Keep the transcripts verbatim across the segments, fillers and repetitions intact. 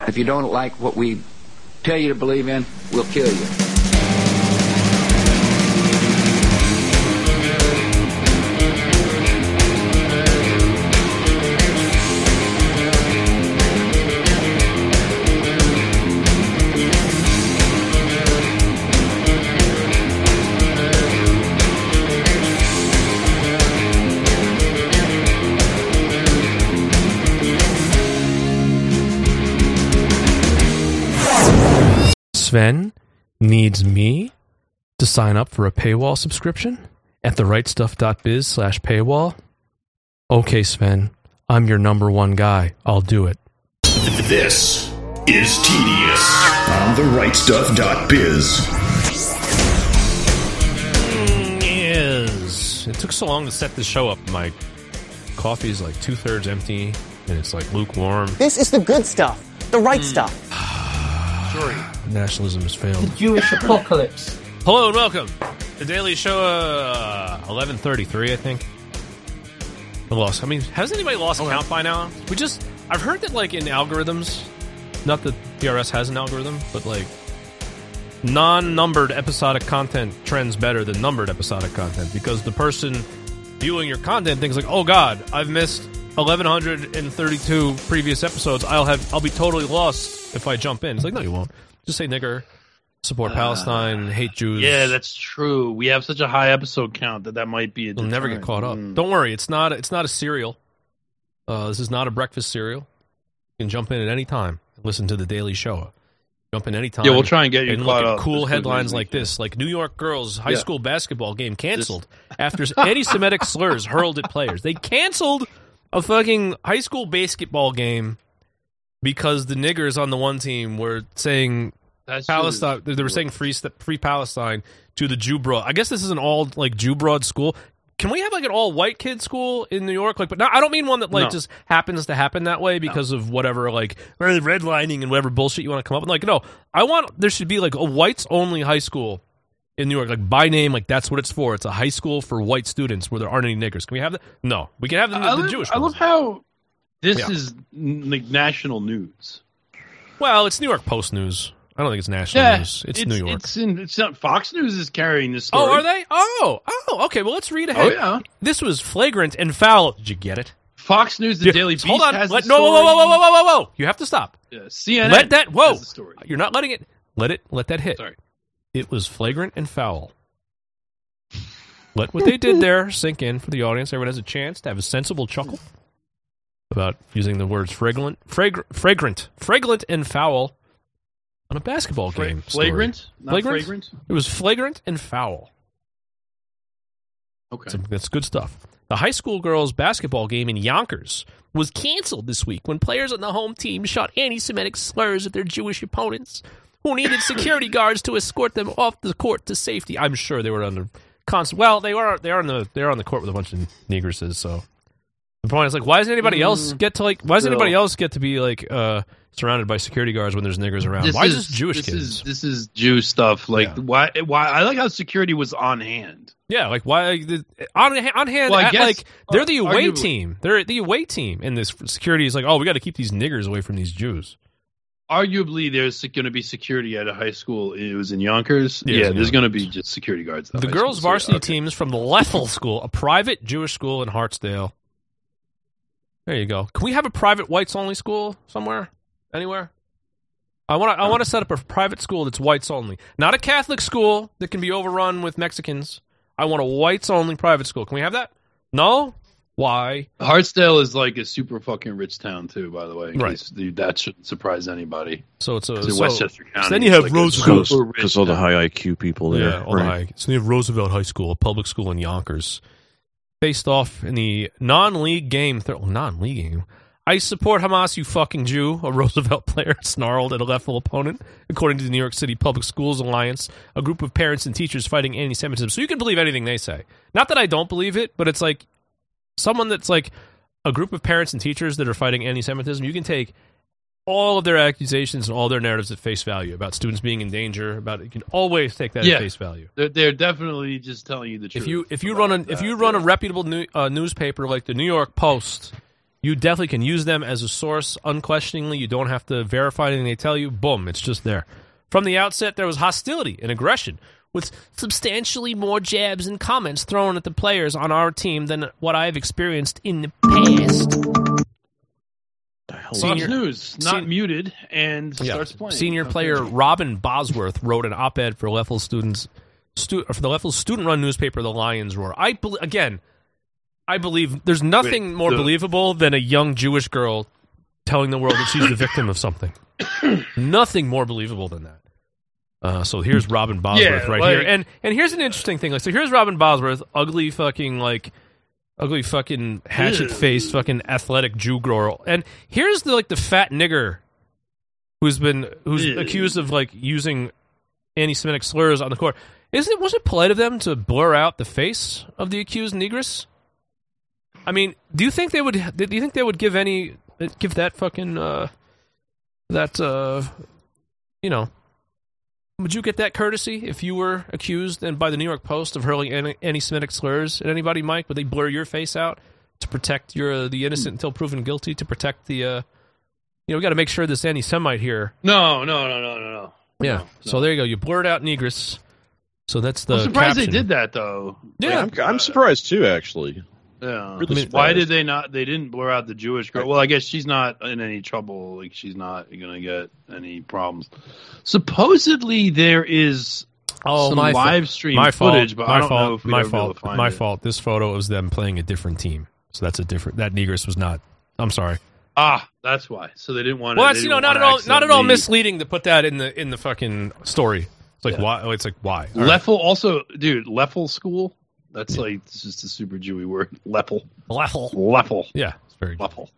If you don't like what we tell you to believe in, we'll kill you. Sven needs me to sign up for a paywall subscription at therightstuff.biz slash paywall. Okay, Sven, I'm your number one guy. I'll do it. This is Tedious on therightstuff.biz. Yes. It took so long to set this show up. My coffee is like two-thirds empty, and it's like lukewarm. This is the good stuff. The right mm. stuff. Sorry. Nationalism has failed. The Jewish apocalypse. Hello and welcome. The Daily Show, uh, eleven thirty-three, I think. I lost. I mean, has anybody lost okay. count by now? We just, I've heard that, like, in algorithms, not that P R S has an algorithm, but, like, non-numbered episodic content trends better than numbered episodic content because the person viewing your content thinks, like, oh, God, I've missed eleven thirty-two previous episodes. I'll have, I'll be totally lost if I jump in. It's like, no, you won't. Just say nigger, support uh, Palestine, hate Jews. Yeah, that's true. We have such a high episode count that that might be a You'll never get caught up. Mm. Don't worry, it's not a, it's not a cereal. Uh, this is not a breakfast cereal. You can jump in at any time and listen to the Daily Show. Jump in any time. Yeah, we'll try and get you and caught look up. At cool this headlines like this, like New York girls high yeah. school basketball game canceled after anti-Semitic slurs hurled at players. They canceled a fucking high school basketball game because the niggers on the one team were saying That's Palestine. They were saying free free Palestine to the Jew broad. I guess this is an all like Jew broad school. Can we have like an all white kid school in New York? Like, but no, I don't mean one that like no. just happens to happen that way because no. of whatever like redlining and whatever bullshit you want to come up with. Like, no, I want there should be like a whites only high school in New York, like by name, like that's what it's for. It's a high school for white students where there aren't any niggers. Can we have that? No, we can have the, the love, Jewish. I ones. love how this yeah. is like national news. Well, it's New York Post news. I don't think it's national yeah, news. It's, it's New York. It's in. It's not. Fox News is carrying this story. Oh, are they? Oh, oh, okay. Well, let's read ahead. Oh yeah. This was flagrant and foul. Did you get it? Fox News, the Did, Daily Beast hold on. has Let, the no, story. whoa, whoa, whoa, whoa, whoa, whoa, whoa! You have to stop. Yeah, C N N. Let that. Whoa! Has the story. You're not letting it. Let it. Let that hit. Sorry. It was flagrant and foul. Let what they did there sink in for the audience. Everyone has a chance to have a sensible chuckle about using the words fragrant, fragr- fragrant, fragrant, and foul on a basketball Fra- game. Flagrant? Story. Not flagrant? fragrant? It was flagrant and foul. Okay. That's, that's good stuff. The high school girls' basketball game in Yonkers was canceled this week when players on the home team shot anti-Semitic slurs at their Jewish opponents who needed security guards to escort them off the court to safety. I'm sure they were under constant. Well, they are. They are on the. They are on the court with a bunch of negresses. So the point is, like, why does anybody mm, else get to like? Why does anybody else get to be like uh, surrounded by security guards when there's niggers around? This why is just Jewish this kids? Is, this is Jew stuff. Like yeah. why? Why? I like how security was on hand. Yeah, like why on on hand? Well, I at, guess, like they're the away arguably. team. They're the away team, and this security is like, oh, we got to keep these niggers away from these Jews. Arguably, there's going to be security at a high school. It was in Yonkers. Yeah, yeah in there's Yonkers. going to be just security guards. At The high girls' school, varsity so, okay. teams from the Leffel School, a private Jewish school in Hartsdale. There you go. Can we have a private whites only school somewhere, anywhere? I want to. I want to set up a private school that's whites only, not a Catholic school that can be overrun with Mexicans. I want a whites only private school. Can we have that? No. Why? Hartsdale is like a super fucking rich town too, by the way. In Right. case the, that shouldn't surprise anybody. So it's a In so, Westchester County. So then you have like Roosevelt. Because all the high I Q people there. Yeah, all the high. So you have Roosevelt High School, a public school in Yonkers, faced off in the non-league game. Th- well, non-league game. I support Hamas, you fucking Jew, a Roosevelt player snarled at a Leffel opponent, according to the New York City Public Schools Alliance, a group of parents and teachers fighting anti-Semitism. So you can believe anything they say. Not that I don't believe it, but it's like someone that's like a group of parents and teachers that are fighting anti-Semitism. You can take all of their accusations and all their narratives at face value about students being in danger. About you can always take that Yeah. at face value. They're, they're definitely just telling you the truth. If you if you run a about if that, you run yeah. a reputable new, uh, newspaper like the New York Post, You definitely can use them as a source unquestioningly. You don't have to verify anything they tell you. Boom, it's just there. From the outset, there was hostility and aggression, with substantially more jabs and comments thrown at the players on our team than what I've experienced in the past. Fox News, not sen- muted, and yeah. starts playing. Senior Okay. player Robin Bosworth wrote an op-ed for Leffel students, stu- for the Leffel student-run newspaper, The Lion's Roar. I be- again, I believe there's nothing Wait, more the- believable than a young Jewish girl telling the world that she's the victim of something. Nothing more believable than that. Uh, so here's Robin Bosworth Yeah, right like- here, and and here's an interesting thing. Like, so here's Robin Bosworth, ugly fucking like, ugly fucking hatchet faced fucking athletic Jew girl, and here's the like the fat nigger who's been who's Ew. accused of like using anti-Semitic slurs on the court. Isn't it was it polite of them to blur out the face of the accused negress? I mean, do you think they would? Do you think they would give any give that fucking uh, that uh, you know? Would you get that courtesy if you were accused and by the New York Post of hurling any- anti-Semitic slurs at anybody, Mike? Would they blur your face out to protect your uh, the innocent until proven guilty? To protect the, uh, you know, we got to make sure this anti-Semite here. No, no, no, no, no, no. Yeah. No, So no. there you go. You blurred out negress. So that's the. I'm surprised caption. they did that though. Yeah. I'm, I'm surprised too, actually. Yeah. Really I mean, surprised. why did they not? They didn't blur out the Jewish girl. Well, I guess she's not in any trouble. Like she's not going to get any problems. Supposedly there is Oh, some my fa- live stream my fault, footage, but my I don't fault, know if we'd my ever be able fault, to find my it. fault. This photo is them playing a different team. So that's a different. That negress was not. I'm sorry. Ah, that's why. So they didn't want. Well, to, that's they you know didn't not at wanna all not at all accidentally- misleading to put that in the in the fucking story. It's like Yeah. why? Oh, it's like why? All right. Leffel also, dude. Leffel school. That's like it's just a super Jewy word. Leffel. Leffel. Leffel. Yeah, it's very good. Leffel.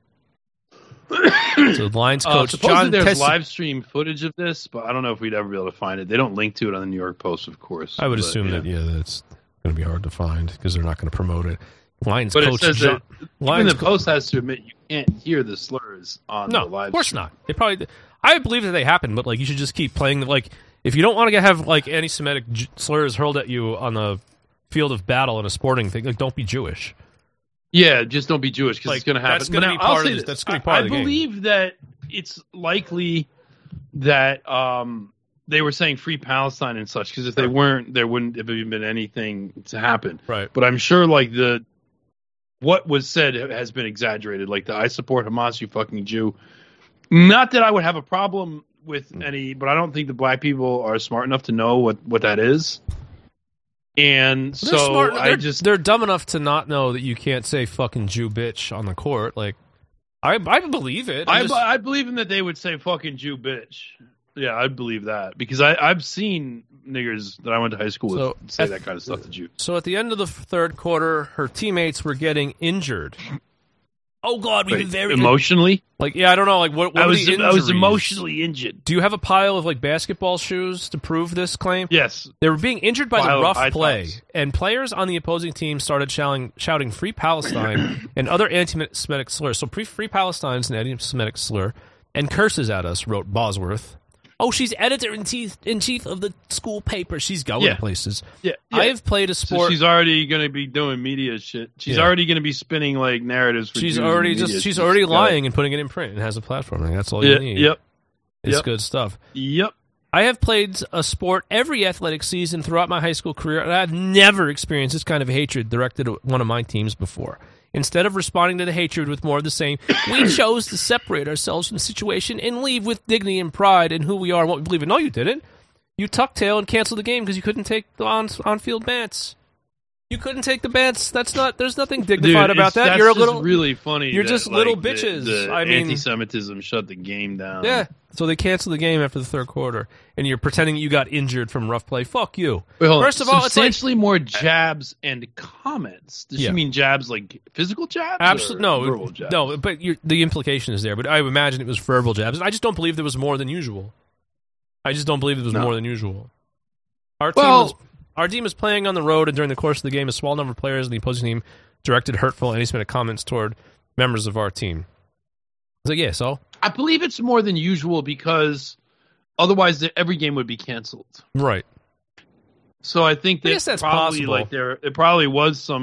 So the Lions Uh, coach supposedly John there's Tess- live stream footage of this, but I don't know if we'd ever be able to find it. They don't link to it on the New York Post, of course. I would but, assume yeah. that yeah, that's going to be hard to find because they're not going to promote it. Lions But it coach says John. that even Lions the co- Post has to admit you can't hear the slurs on no, the live. of course stream. not. They probably. I believe that they happen, but like you should just keep playing. The, like if you don't want to have like anti-Semitic j- slurs hurled at you on the field of battle in a sporting thing, like don't be Jewish. Yeah, just don't be Jewish because Like, it's going to happen. that's gonna But be now, I'll part of say this- this. that's gonna be I- part of I the game. believe that it's likely that um, they were saying free Palestine and such because if they weren't, there wouldn't have even been anything to happen. Right. But I'm sure like the what was said has been exaggerated. Like the I support Hamas, you fucking Jew. Not that I would have a problem with any, but I don't think the black people are smart enough to know what, what that is. And They're so smart. I They're, just they're dumb enough to not know that you can't say fucking Jew bitch on the court. Like I I believe it. I'm I, just- I believe in that they would say fucking Jew bitch. Yeah, I'd believe that because I, I've seen niggers that I went to high school So, with say at- that kind of stuff to Jews. So at the end of the third quarter, her teammates were getting injured. Oh God, we've been Wait, very emotionally, like yeah, I don't know, like what, what I were was the I was injuries? emotionally injured. Do you have a pile of like basketball shoes to prove this claim? Yes, They were being injured by Pile the of high rough play, tops. and players on the opposing team started shouting, shouting "Free Palestine" and other anti-Semitic slurs. So pre- "Free Palestine" is an anti-Semitic slur, and curses at us. Wrote Bosworth. Oh, she's editor in chief in chief of the school paper. She's going Yeah. places. yeah. I yeah. have played a So sport. she's already going to be doing media shit. She's Yeah. already going to be spinning like narratives. For she's Jews in already media. just she's already got it. lying and putting it in print and has a platform. Like, that's all Yeah, you need. yep, It's yep. good stuff. yep. I have played a sport every athletic season throughout my high school career, and I've never experienced this kind of hatred directed at one of my teams before. Instead of responding to the hatred with more of the same, we chose to separate ourselves from the situation and leave with dignity and pride in who we are and what we believe in. No, you didn't. You tucked tail and canceled the game because you couldn't take the on on field bants. You couldn't take the bants. That's not. There's nothing dignified Dude, about it's- that. that's You're a just little really funny. you're that, just like, little the- bitches. The, I mean- anti-Semitism shut the game down. yeah. So they canceled the game after the third quarter, and you're pretending you got injured from rough play. Fuck you. Wait, hold on. First of all, it's like substantially more jabs and comments. Does Yeah. she mean jabs like physical jabs? absolutely or no, verbal jabs? no. But you're, the implication is there. But I imagine it was verbal jabs. I just don't believe there was more than usual. I just don't believe it was No. more than usual. Our team Well- was our team was playing on the road, and during the course of the game, a small number of players in the opposing team directed hurtful, anti-Semitic comments toward members of our team. I was like, yeah, so I believe it's more than usual because otherwise the, every game would be canceled. right. So I think I that guess that's probably possible. like there it probably was some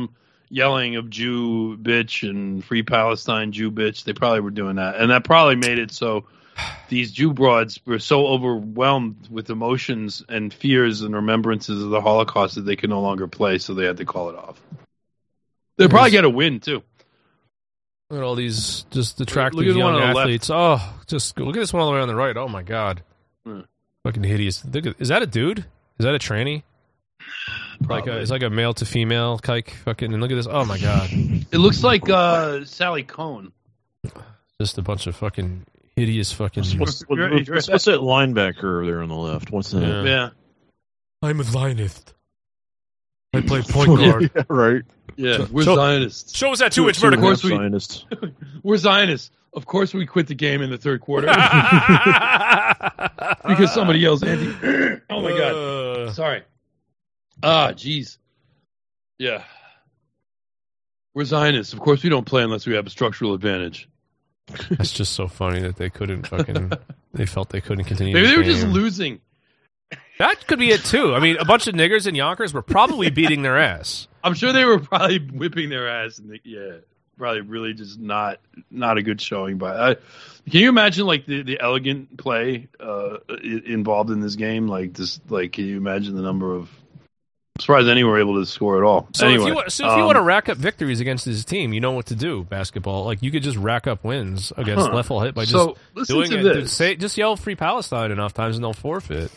yelling of Jew bitch and free Palestine Jew bitch. They probably were doing that. And that probably made it so these Jew broads were so overwhelmed with emotions and fears and remembrances of the Holocaust that they could no longer play, so they had to call it off. They'll probably get a win, too. Look at all these just attractive Look at the young one on the athletes. Oh, just look at this one all the way on the right. Oh, my God. Hmm. Fucking hideous. Look at, is that a dude? Is that a tranny? Like a, it's like a male to female kike. Fucking, and look at this. Oh, my God. It looks like uh, Sally Cohn. Just a bunch of fucking hideous fucking... What's, what, You're- what's, you're- what's that linebacker there on the left? What's that? Yeah. Yeah. I'm a Zionist. I play point guard. Yeah, right. Yeah, we're so- Zionists. Show us that two-inch Of vertical. course we- Zionists. We're Zionists. Of course we quit the game in the third quarter because somebody yells, Andy. Oh, my God. Uh, Sorry. Ah, jeez. Yeah. We're Zionists. Of course we don't play unless we have a structural advantage. That's just so funny that they couldn't fucking... They felt they couldn't continue Maybe the they were just game. losing. That could be it, too. I mean, a bunch of niggers in Yonkers were probably beating their ass. I'm sure they were probably whipping their ass. And they, yeah, probably really just not not a good showing. But uh, can you imagine like the, the elegant play uh, i- involved in this game? Like this, like can you imagine the number of? I'm surprised anyone were able to score at all. So anyway, if you, wa- so if you um, want to rack up victories against this team, you know what to do. Basketball, like you could just rack up wins against Huh. Leffel hit by just so listen doing to it. this. Say, just yell "Free Palestine" enough times, and they'll forfeit.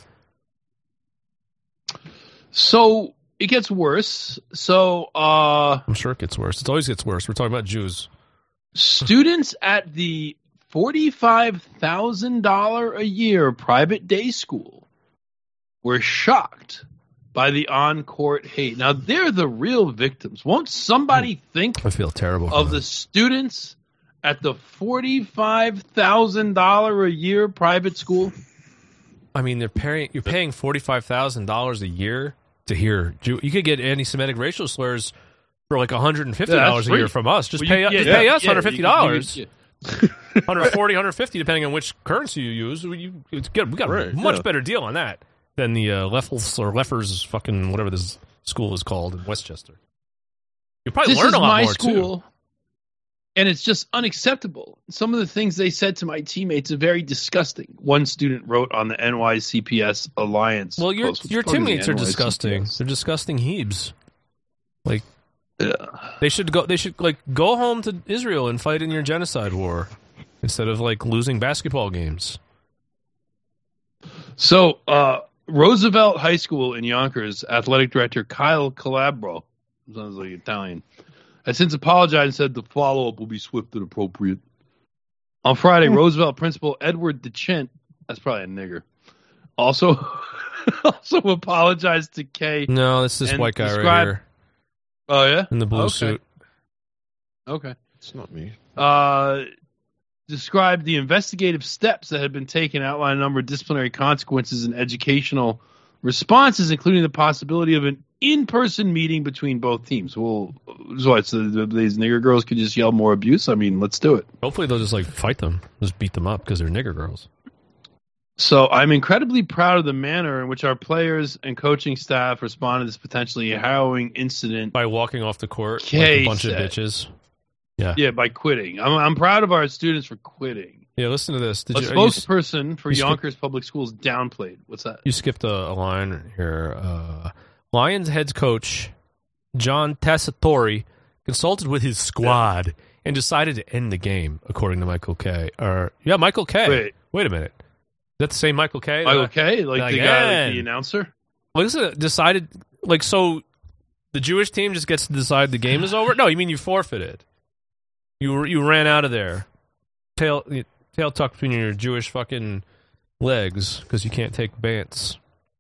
So it gets worse. So uh, I'm sure it gets worse. It always gets worse. We're talking about Jews. students at the forty-five thousand dollars a year private day school were shocked by the on-court hate. Now, they're the real victims. Won't somebody think I feel terrible for of them. the students at the forty-five thousand dollars a year private school? I mean, they're paying. You're paying forty five thousand dollars a year to hear. Jew, you could get anti-Semitic racial slurs for like one hundred and fifty Yeah, dollars that's a free. year from us. Just Well, pay, you- just yeah, pay us yeah, one hundred fifty you dollars. can- you can- one hundred forty, one hundred fifty, depending on which currency you use. You, it's good. We got a Right, much yeah. better deal on that than the uh, Leffels or Leffers fucking whatever this school is called in Westchester. You probably This learn is a lot my more school, too. and it's just unacceptable. Some of the things they said to my teammates are very disgusting. One student wrote on the N Y C P S Alliance. Well, your post, what the your fuck is the teammates are N Y C P S? disgusting. They're disgusting heebs. Like Yeah. they should go. They should like go home to Israel and fight in your genocide war instead of like losing basketball games. So, uh, Roosevelt High School in Yonkers athletic director Kyle Calabro, sounds like Italian, has since apologized and said the follow-up will be swift and appropriate. On Friday, Roosevelt principal Edward DeChent, that's probably a nigger, also also apologized to Kay. No, it's this And white guy right describe- here Oh, yeah? in the blue Okay. suit. Okay. It's not me. Uh, described the investigative steps that had been taken, outlined a number of disciplinary consequences and educational responses, including the possibility of an in-person meeting between both teams. Well, so what, so th- these nigger girls could just yell more abuse? I mean, let's do it. Hopefully, they'll just like fight them, just beat them up because they're nigger girls. So I'm incredibly proud of the manner in which our players and coaching staff responded to this potentially harrowing incident. By walking off the court like Kay a bunch said. of bitches. Yeah, by quitting. I'm, I'm proud of our students for quitting. Yeah, listen to this. Did A you, are you, s- spokesperson for you skip- Yonkers Public Schools downplayed. What's that? you skipped a, a line here. Uh, Lions head coach John Tessitore consulted with his squad and decided to end the game, according to Michael Kay. Or yeah, Michael Kay. Wait. Wait a minute. Is that the same Michael Kay? Michael Uh, Kay, like the guy, like Again. the announcer. Listen, decided like so. The Jewish team just gets to decide the game is over. No, you mean you forfeited. You you ran out of there, tail tail tucked between your Jewish fucking legs because you can't take bants.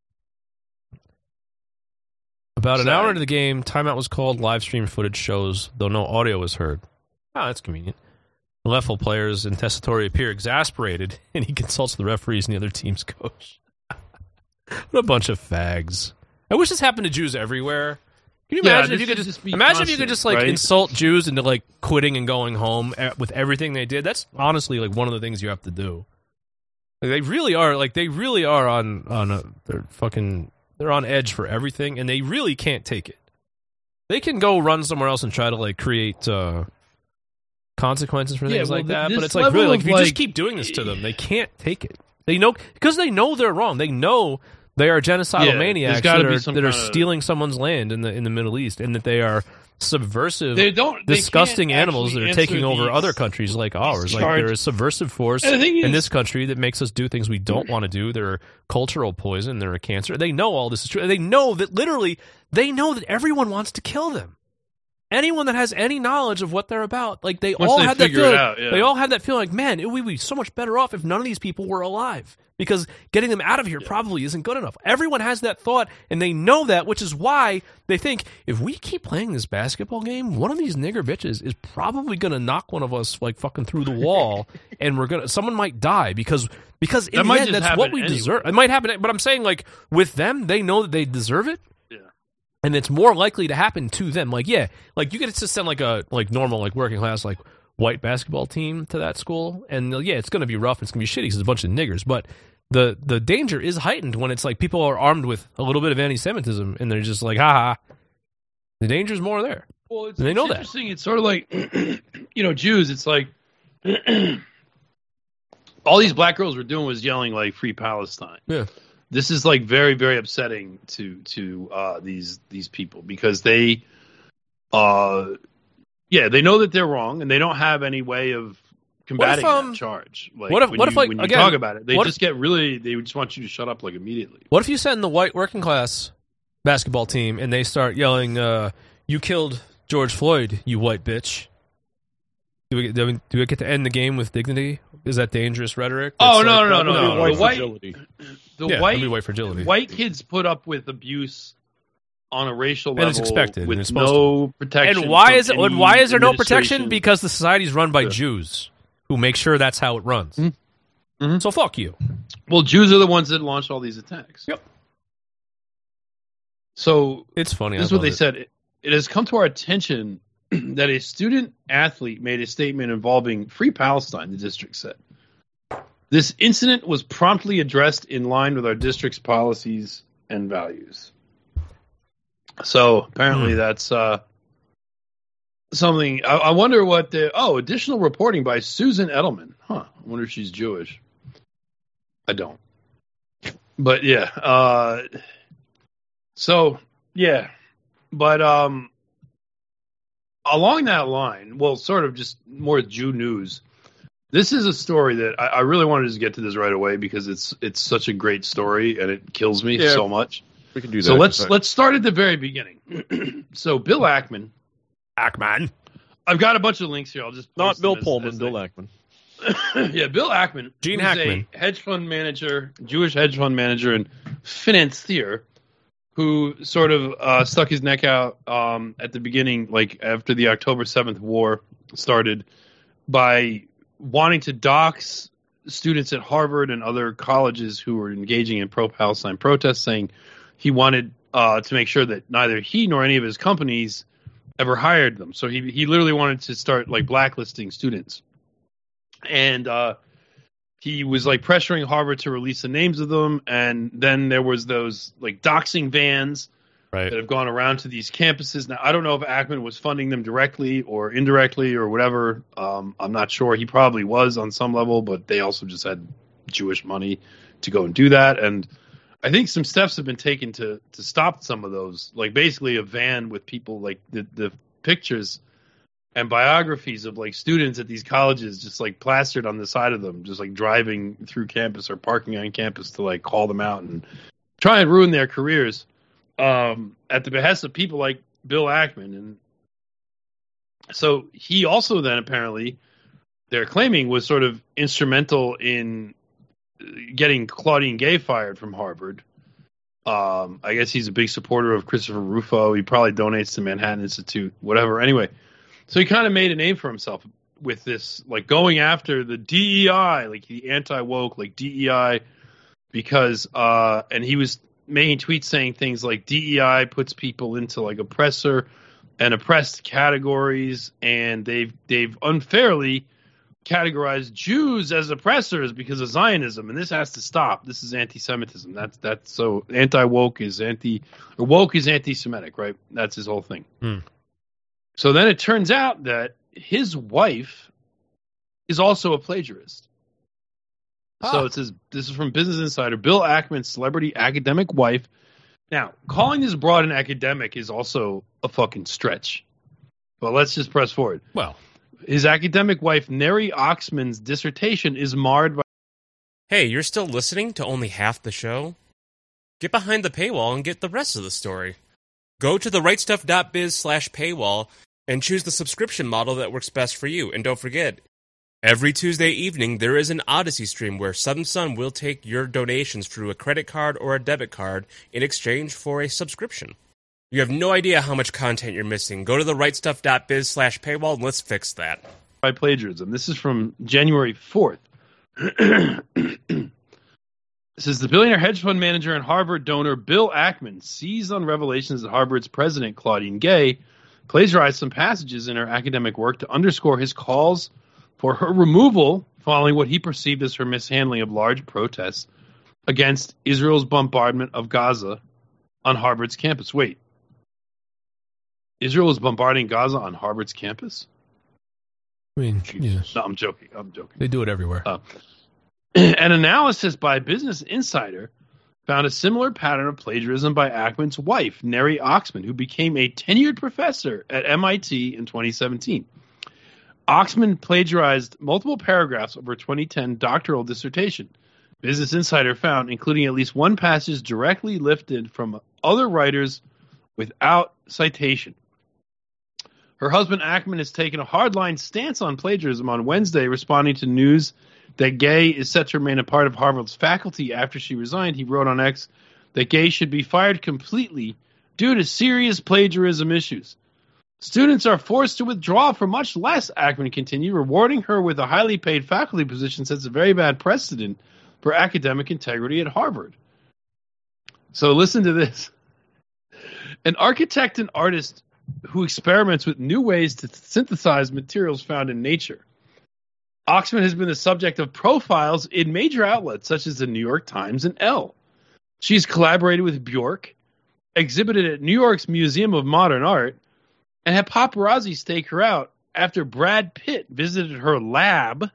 About an Sorry. hour into the game, timeout was called. Live stream footage shows, though no audio was heard. Oh, that's convenient. The Leffel players and Tessitore appear exasperated, and he consults the referees and the other team's coach. What a bunch of fags. I wish this happened to Jews everywhere. Can you Yeah, imagine if this you could should just, just be imagine if you constant, could just like right? insult Jews into like quitting and going home at, with everything they did? That's honestly like one of the things you have to do. Like, they really are like they really are on on a, they're fucking they're on edge for everything, and they really can't take it. They can go run somewhere else and try to like create uh, consequences for Yeah, things well, like th- that. But this it's like level really like of, if you just like- keep doing this to them, they can't take it. They know because they know they're wrong. They know they are genocidal Yeah, there's maniacs gotta that be are, some that are kinda- stealing someone's land in the in the Middle East, and that they are subversive, They don't- they disgusting can't animals that actually are taking answer over these- other countries like ours. Like charges. they're a subversive force And the thing in is- this country that makes us do things we don't want to do. They're cultural poison. They're a cancer. They know all this is true. They know that literally they know that everyone wants to kill them. Anyone that has any knowledge of what they're about, like they Once all they had that figure it feeling. out, yeah. They all had that feeling like, man, it would be so much better off if none of these people were alive. Because getting them out of here probably isn't good enough. Everyone has that thought, and they know that, which is why they think if we keep playing this basketball game, one of these nigger bitches is probably going to knock one of us like fucking through the wall, and we're gonna someone might die because because in That the might end just that's what happen we anyway. deserve. It might happen, but I'm saying like with them, they know that they deserve it. Yeah. And it's more likely to happen to them. Like, yeah, like you get to send like a like normal like working class like white basketball team to that school, and yeah, it's going to be rough. It's going to be shitty because it's a bunch of niggers. But the the danger is heightened when it's like people are armed with a little bit of anti-Semitism, and they're just like, ha ha. The danger's more there. Well, it's, And they it's know that. interesting. It's sort of like, you know, Jews. It's like all these black girls were doing was yelling like "Free Palestine." Yeah. This is like very, very upsetting to to uh, these these people because they, uh, yeah, they know that they're wrong and they don't have any way of combating um, that charge. Like, what if- when what you, if, like, when you again, talk about it, they what just get really they just want you to shut up like immediately. What if you send the white working class basketball team and they start yelling, uh, "You killed George Floyd, you white bitch"? Do we, do we, do we get to end the game with dignity? Is that dangerous rhetoric? Oh, That's no, like- no, no, no, no. White The white- fragility. The Yeah, white it'll be white fragility. white kids put up with abuse on a racial level And it's expected, and with it's supposed no protection. And why from is it? any Why is there no protection? administration. Because the society's run by Yeah. Jews who make sure that's how it runs. Mhm. So fuck you. well, Jews are the ones that launched all these attacks. Yep. So It's funny. this is I what they love it. said. It, it has come to our attention that a student athlete made a statement involving Free Palestine, the district said. This incident was promptly addressed in line with our district's policies and values. So apparently Hmm. that's uh, something. I, I wonder what the. Oh, additional reporting by Susan Edelman. Huh. I wonder if she's Jewish. I don't. But yeah. Uh, so, yeah. But um, along that line, well, sort of just more Jew news. This is a story that I, I really wanted to get to this right away because it's it's such a great story and it kills me Yeah. so much. We can do that. So let's in fact. let's start at the very beginning. So Bill Ackman, Ackman. I've got a bunch of links here. I'll just Not post Bill them as- Pullman, as Bill they- Ackman. yeah, Bill Ackman, Gene who's Hackman. a hedge fund manager, Jewish hedge fund manager and financier, who sort of uh, stuck his neck out um, at the beginning, like after the October seventh war started, by wanting to dox students at Harvard and other colleges who were engaging in pro-Palestine protests, saying he wanted uh, to make sure that neither he nor any of his companies ever hired them. So he he literally wanted to start like blacklisting students. And uh, he was like pressuring Harvard to release the names of them. And then there was those like doxing vans Right. that have gone around to these campuses. Now, I don't know if Ackman was funding them directly or indirectly or whatever. Um, I'm not sure. He probably was on some level, but they also just had Jewish money to go and do that. And I think some steps have been taken to to stop some of those. Like basically a van with people, like the the pictures and biographies of like students at these colleges just like plastered on the side of them, just like driving through campus or parking on campus to like call them out and try and ruin their careers. Um, at the behest of people like Bill Ackman. And so he also then apparently, they're claiming, was sort of instrumental in getting Claudine Gay fired from Harvard. Um, I guess he's a big supporter of Christopher Rufo. He probably donates to Manhattan Institute, whatever. Anyway, so he kind of made a name for himself with this, like going after the D E I, like the anti-woke, like D E I, because, uh, and he was making tweets saying things like D E I puts people into like oppressor and oppressed categories, and they've they've unfairly categorized Jews as oppressors because of Zionism, and this has to stop. This is anti-Semitism. That's that's so anti-woke is anti or woke is anti-Semitic, right? That's his whole thing. Hmm. So then it turns out that his wife is also a plagiarist. Ah. So it says this is from Business Insider. Bill Ackman's celebrity academic wife. Now, calling this broad an academic is also a fucking stretch. But let's just press forward. Well, His academic wife, Neri Oxman's dissertation is marred by... Hey, you're still listening to only half the show? Get behind the paywall and get the rest of the story. Go to therightstuff.biz slash paywall and choose the subscription model that works best for you. And don't forget, every Tuesday evening there is an Odyssey stream where Southern Sun will take your donations through a credit card or a debit card in exchange for a subscription. You have no idea how much content you're missing. Go to therightstuff.biz slash paywall and let's fix that. by plagiarism. This is from January fourth. This is the billionaire hedge fund manager and Harvard donor Bill Ackman seized on revelations that Harvard's president, Claudine Gay, plagiarized some passages in her academic work to underscore his calls for her removal following what he perceived as her mishandling of large protests against Israel's bombardment of Gaza on Harvard's campus. Wait. Israel is bombarding Gaza on Harvard's campus? I mean, yeah, No, I'm joking. I'm joking. they do it everywhere. Uh, An analysis by Business Insider found a similar pattern of plagiarism by Ackman's wife, Neri Oxman, who became a tenured professor at M I T in twenty seventeen. Oxman plagiarized multiple paragraphs of her twenty ten doctoral dissertation. Business Insider found, including at least one passage directly lifted from other writers without citation. Her husband, Ackman, has taken a hardline stance on plagiarism on Wednesday, responding to news that Gay is set to remain a part of Harvard's faculty after she resigned. He wrote on X that Gay should be fired completely due to serious plagiarism issues. Students are forced to withdraw for much less, Ackman continued. Rewarding her with a highly paid faculty position sets a very bad precedent for academic integrity at Harvard. So listen to this. An architect and artist who experiments with new ways to synthesize materials found in nature. Oxman has been the subject of profiles in major outlets such as the New York Times and Elle. She's collaborated with Bjork, exhibited at New York's Museum of Modern Art, and had paparazzi stake her out after Brad Pitt visited her lab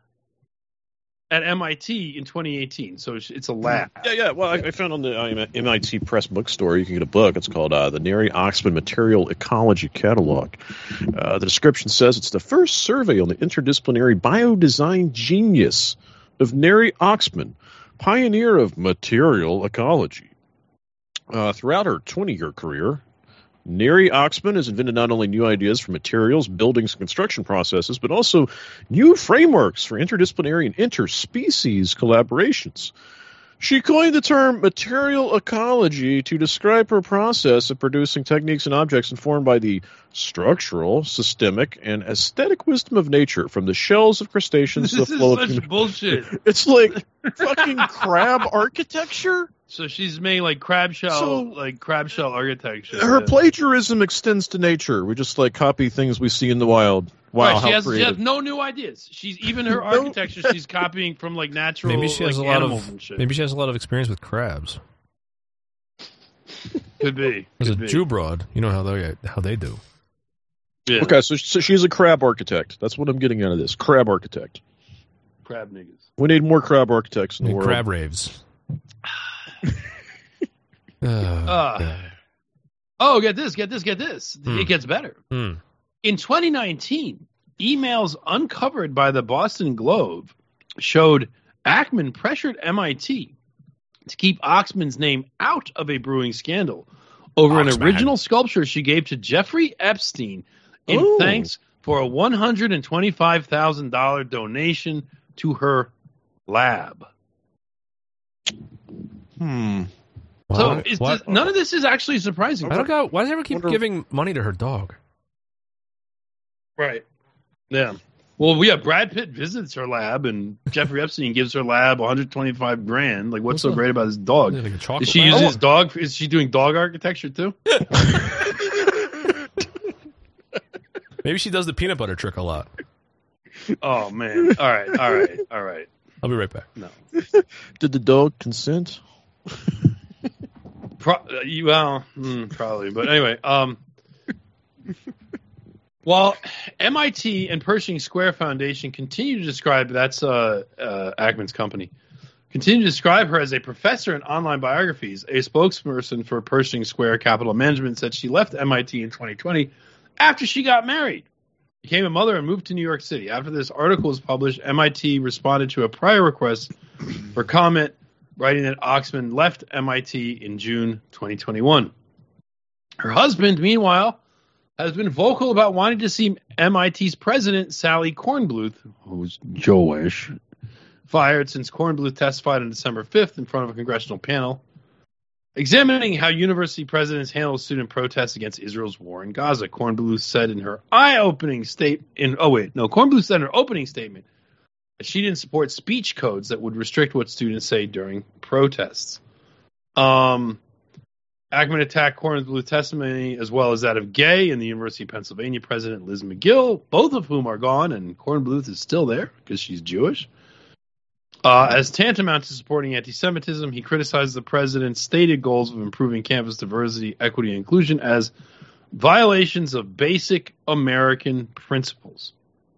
at M I T in twenty eighteen. So it's a lab. Yeah, yeah. Well, I, I found on the M I T Press bookstore, you can get a book. It's called uh, the Neri Oxman Material Ecology Catalog. Uh, the description says it's the first survey on the interdisciplinary biodesign genius of Neri Oxman, pioneer of material ecology. Uh, throughout her twenty-year career, Neri Oxman has invented not only new ideas for materials, buildings, and construction processes, but also new frameworks for interdisciplinary and interspecies collaborations. She coined the term material ecology to describe her process of producing techniques and objects informed by the structural, systemic, and aesthetic wisdom of nature, from the shells of crustaceans to This the is flow of such human- bullshit. It's like fucking crab architecture. So she's making like crab shell, So- like crab shell architecture. Her Yeah. plagiarism extends to nature. We just like copy things we see in the wild. Wow, Right, how she has, she creative. has no new ideas. She's even her No. architecture. She's copying from like natural, Maybe she has like, a lot animals of and shit. maybe she has a lot of experience with crabs. Could be. There's a Could be. Jew broad. You know how they how they do. Yeah. Okay, so, so she's a crab architect. That's what I'm getting out of this. Crab architect. Crab niggas. We need more crab architects in the And world. crab raves. Uh, Uh, oh, get this, get this, get this. Hmm. It gets better. hmm. In twenty nineteen, emails uncovered by the Boston Globe showed Ackman pressured M I T to keep Oxman's name out of a brewing scandal over an Oxman. original sculpture she gave to Jeffrey Epstein in Ooh. thanks for a one hundred twenty-five thousand dollars donation to her lab. Hmm. So Why- it's why- this- none of this is actually surprising. I don't know. Why does everyone keep Wonder- giving money to her dog? Right. Yeah. Well, we have Brad Pitt visits her lab, and Jeffrey Epstein gives her lab one hundred twenty-five grand. Like, what's so great about his dog? Like a chocolate Is she bar? using his dog? Is she doing dog architecture too? Maybe she does the peanut butter trick a lot. Oh man! All right, all right, all right. I'll be right back. No, Did the dog consent? Pro- uh, you, well, mm, probably, but anyway. Um, while M I T and Pershing Square Foundation continue to describe that's uh, uh, Ackman's company. Continue to describe her as a professor in online biographies. A spokesperson for Pershing Square Capital Management said she left M I T in twenty twenty after she got married, became a mother, and moved to New York City. After this article was published, M I T responded to a prior request for comment, writing that Oxman left M I T in June twenty twenty-one. Her husband, meanwhile, has been vocal about wanting to see M I T's president, Sally Kornbluth, who's Jewish, fired since Kornbluth testified on December fifth in front of a congressional panel examining how university presidents handle student protests against Israel's war in Gaza. Kornbluth said in her eye-opening statement, in oh wait, no, Kornbluth said in her opening statement that she didn't support speech codes that would restrict what students say during protests. Um, Ackman attacked Kornbluth's testimony as well as that of Gay and the University of Pennsylvania president Liz McGill, both of whom are gone, and Kornbluth is still there because she's Jewish. Uh, as tantamount to supporting anti-Semitism, he criticized the president's stated goals of improving campus diversity, equity, and inclusion as violations of basic American principles.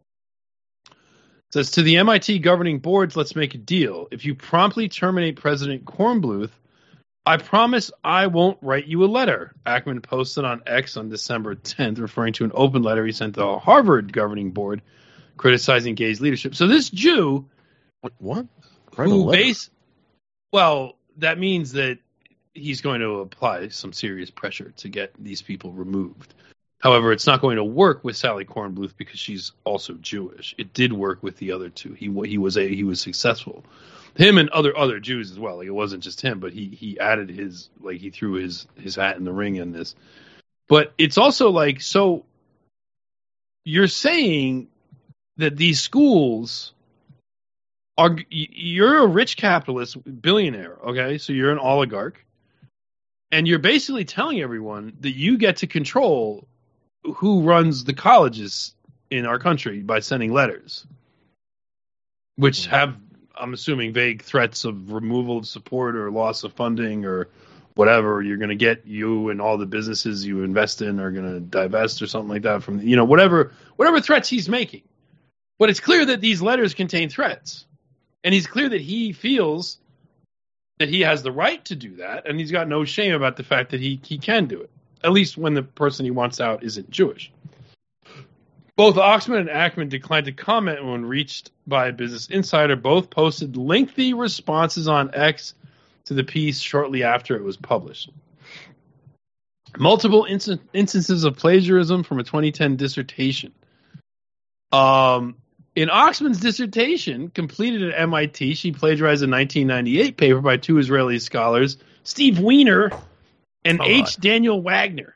It says, to the M I T governing boards, let's make a deal. If you promptly terminate President Kornbluth, I promise I won't write you a letter. Ackman posted on X on December tenth, referring to an open letter he sent to the Harvard governing board criticizing Gay's leadership. So this Jew... What? what? Write a Who letter? base, well, that means that he's going to apply some serious pressure to get these people removed. However, it's not going to work with Sally Kornbluth because she's also Jewish. It did work with the other two. He he was a he was successful. Him and other other Jews as well. Like, it wasn't just him, but he he added his like he threw his his hat in the ring in this. But it's also like, so you're saying that these schools are, you're a rich capitalist billionaire, okay? So you're an oligarch, and you're basically telling everyone that you get to control who runs the colleges in our country by sending letters, which have, I'm assuming, vague threats of removal of support or loss of funding or whatever. You're going to get you and all the businesses you invest in are going to divest or something like that from, you know, whatever whatever threats he's making. But it's clear that these letters contain threats. And he's clear that he feels that he has the right to do that, and he's got no shame about the fact that he, he can do it, at least when the person he wants out isn't Jewish. Both Oxman and Ackman declined to comment when reached by Business Insider. Both posted lengthy responses on X to the piece shortly after it was published. Multiple inst- instances of plagiarism from a twenty ten dissertation. Um... In Oxman's dissertation, completed at M I T, she plagiarized a nineteen ninety-eight paper by two Israeli scholars, Steve Weiner and Oh, H. God. Daniel Wagner.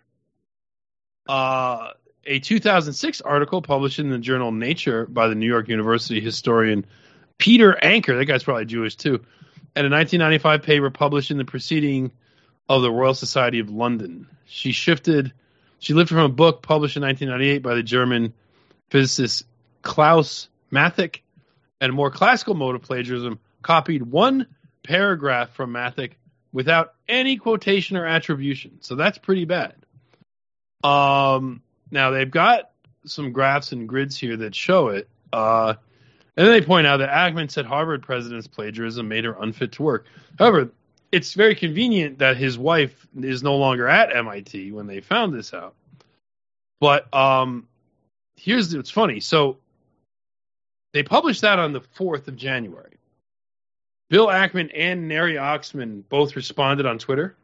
Uh, a two thousand six article published in the journal Nature by the New York University historian Peter Anker, that guy's probably Jewish too, and a nineteen ninety-five paper published in the Proceeding of the Royal Society of London. She shifted, she lifted from a book published in nineteen ninety-eight by the German physicist Klaus Mathek, and a more classical mode of plagiarism, copied one paragraph from Mathek without any quotation or attribution. So that's pretty bad. Um, now, they've got some graphs and grids here that show it. Uh, and then they point out that Ackman said Harvard president's plagiarism made her unfit to work. However, it's very convenient that his wife is no longer at M I T when they found this out. But um, here's what's funny. So, they published that on the fourth of January. Bill Ackman and Neri Oxman both responded on Twitter.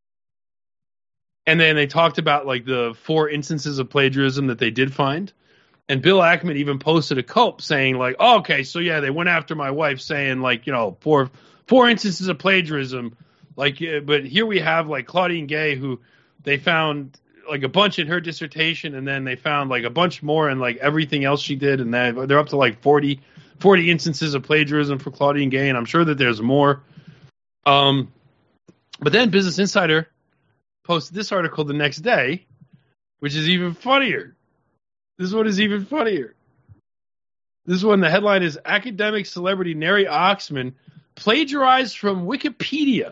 And then they talked about like the four instances of plagiarism that they did find. And Bill Ackman even posted a cope saying like, oh, okay, so yeah, they went after my wife saying like, you know, four four instances of plagiarism. Like, uh, but here we have like Claudine Gay, who they found like a bunch in her dissertation, and then they found like a bunch more in like everything else she did, and then they're up to like forty, forty instances of plagiarism for Claudine Gay, and I'm sure that there's more. Um, but then Business Insider posted this article the next day, which is even funnier. This one is even funnier. This one, the headline is academic celebrity Neri Oxman plagiarized from Wikipedia.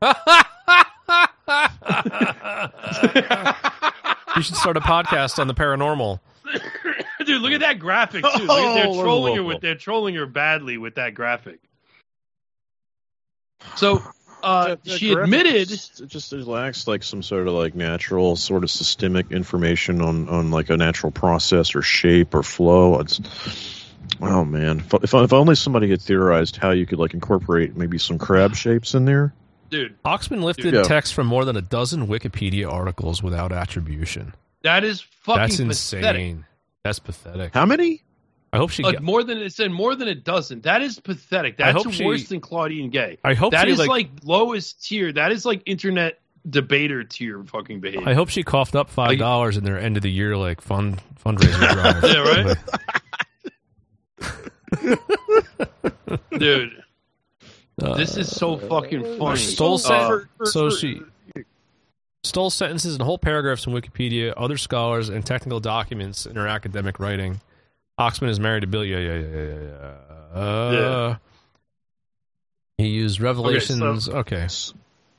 You should start a podcast on the paranormal. Dude, look at that graphic too. Look at, they're trolling her with they're trolling her badly with that graphic. So uh, That- that she graphic admitted just- it just lacks like some sort of like natural sort of systemic information on on like a natural process or shape or flow. It's oh man, if, if, if only somebody had theorized how you could like incorporate maybe some crab shapes in there. dude, Oxman lifted Yeah. text from more than a dozen Wikipedia articles without attribution. that is fucking That's insane. pathetic. That's pathetic. How many? I hope she. Like Get, more than it said more than it doesn't. That is pathetic. I That's hope she- worse than Claudine Gay. I hope that she, is like- like, lowest tier. That is like internet debater tier fucking behavior. I hope she coughed up five Like- dollars in their end of the year like fund fundraiser drive. Yeah, right? Dude, Uh, this is so fucking funny. Stole Uh, sen- so she stole sentences and whole paragraphs from Wikipedia, other scholars, and technical documents in her academic writing. Oxman is married to Bill. Yeah, yeah, yeah, yeah, yeah. Uh, Yeah. He used revelations. Okay, So,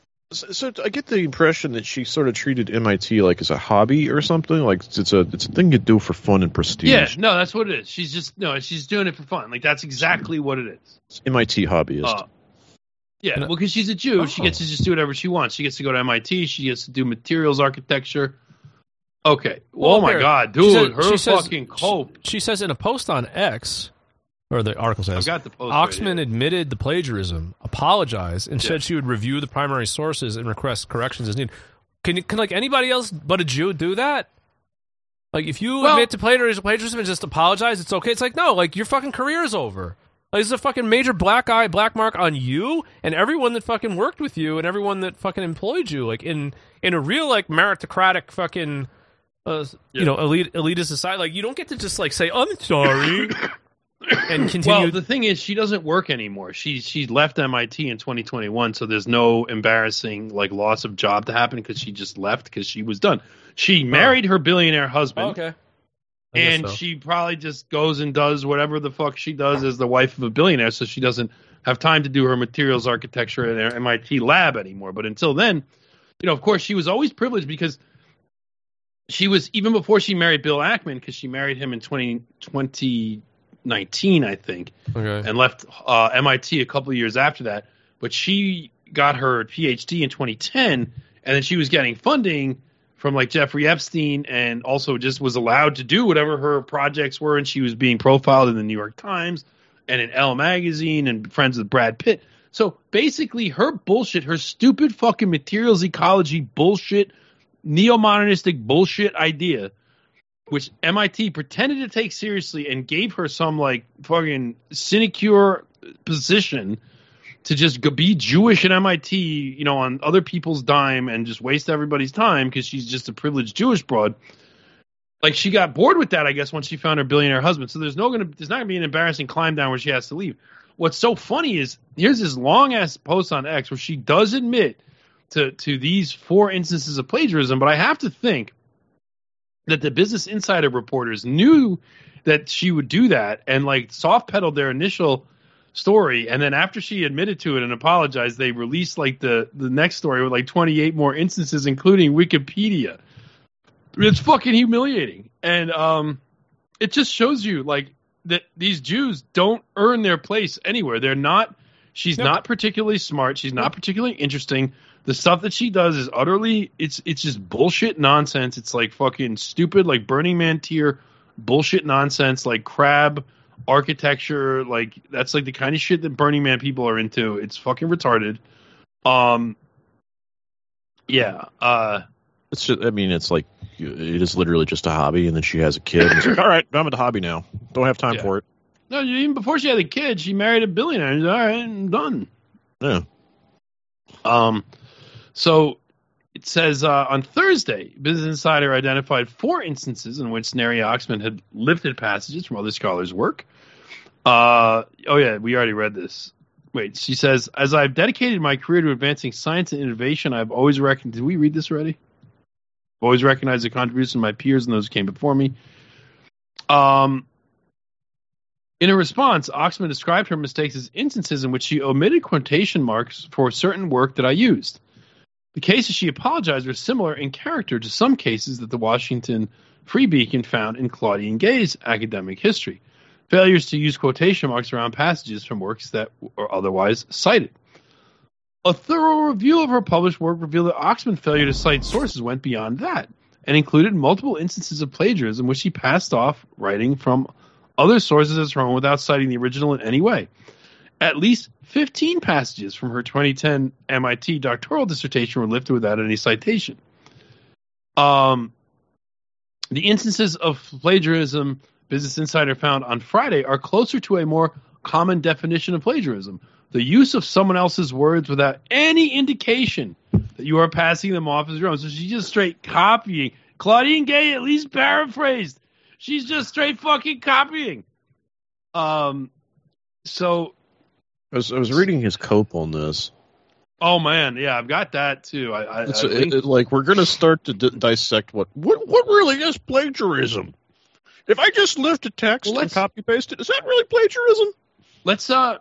so I get the impression that she sort of treated M I T like as a hobby or something. Like it's a it's a thing you do for fun and prestige. Yeah, no, that's what it is. She's just no, she's doing it for fun. Like that's exactly what it is. It's M I T hobbyist. Uh, yeah, And- well, because she's a Jew, she Oh. gets to just do whatever she wants. She gets to go to M I T. She gets to do materials architecture. Okay. Well, oh my here, God, she dude, said- her she says- fucking cope. She, she says in a post on X, or the article I've says, got the post. right Oxman here. admitted the plagiarism, apologized, and Yeah. said she would review the primary sources and request corrections as needed. Can you- can like anybody else but a Jew do that? Like if you Well- admit to plagiarism, plagiarism and just apologize, it's okay. It's like no, like your fucking career is over. Like, this is a fucking major black eye, black mark on you and everyone that fucking worked with you and everyone that fucking employed you. Like in in a real like meritocratic fucking uh, Yeah. you know elite elitist society, like you don't get to just like say I'm sorry and continue. Well, the thing is, she doesn't work anymore. She she left M I T in twenty twenty-one, so there's no embarrassing like loss of job to happen because she just left because she was done. She married her billionaire husband. okay. I guess And so. she probably just goes and does whatever the fuck she does as the wife of a billionaire, so she doesn't have time to do her materials architecture in her M I T lab anymore. But until then, you know, of course, she was always privileged because she was, even before she married Bill Ackman, because she married him in twenty, twenty nineteen, I think, Okay. and left uh, M I T a couple of years after that. But she got her P H D in twenty ten, and then she was getting funding from like Jeffrey Epstein, and also just was allowed to do whatever her projects were, and she was being profiled in the New York Times and in Elle magazine and friends with Brad Pitt. So basically her bullshit, her stupid fucking materials ecology bullshit, neo-modernistic bullshit idea, which M I T pretended to take seriously and gave her some like fucking sinecure position to just go be Jewish at M I T, you know, on other people's dime and just waste everybody's time because she's just a privileged Jewish broad. Like she got bored with that, I guess, once she found her billionaire husband. So there's no gonna there's not gonna be an embarrassing climb down where she has to leave. What's so funny is here's this long ass post on X where she does admit to to these four instances of plagiarism, but I have to think that the Business Insider reporters knew that she would do that and like soft pedaled their initial story, and then after she admitted to it and apologized, they released like the the next story with like twenty-eight more instances, including Wikipedia. It's fucking humiliating, and um, it just shows you like that these Jews don't earn their place anywhere. They're not. She's Yep. not particularly smart. She's not particularly interesting. The stuff that she does is utterly. It's it's just bullshit nonsense. It's like fucking stupid, like Burning Man tier bullshit nonsense, like crab architecture. Like that's like the kind of shit that Burning Man people are into. It's fucking retarded. Um. Yeah. Uh. It's just, I mean, it's like it is literally just a hobby, and then she has a kid. And it's like, all right, I'm at the hobby now. Don't have time Yeah. for it. No, even before she had a kid, she married a billionaire. All right, I'm done. Yeah. Um, so it says uh, on Thursday, Business Insider identified four instances in which Neri Oxman had lifted passages from other scholars' work. Uh, oh, yeah, we already read this. Wait, she says, as I've dedicated my career to advancing science and innovation, I've always recognized. Did we read this already? Always recognized the contributions of my peers and those who came before me. Um, In a response, Oxman described her mistakes as instances in which she omitted quotation marks for certain work that I used. The cases she apologized were similar in character to some cases that the Washington Free Beacon found in Claudine Gay's academic history. Failures to use quotation marks around passages from works that are otherwise cited. A thorough review of her published work revealed that Oxman's failure to cite sources went beyond that and included multiple instances of plagiarism which she passed off writing from other sources as her own without citing the original in any way. At least fifteen passages from her twenty ten M I T doctoral dissertation were lifted without any citation. Um, the instances of plagiarism Business Insider found on Friday are closer to a more common definition of plagiarism: the use of someone else's words without any indication that you are passing them off as your own. So she's just straight copying. Claudine Gay at least paraphrased. She's just straight fucking copying. Um, so I was, I was reading his cope on this. Oh man, yeah, I've got that too. I, I, It's I it, it, like we're going to start to d- dissect what, what what really is plagiarism. If I just lift a text Well, and copy paste it, is that really plagiarism? let's uh,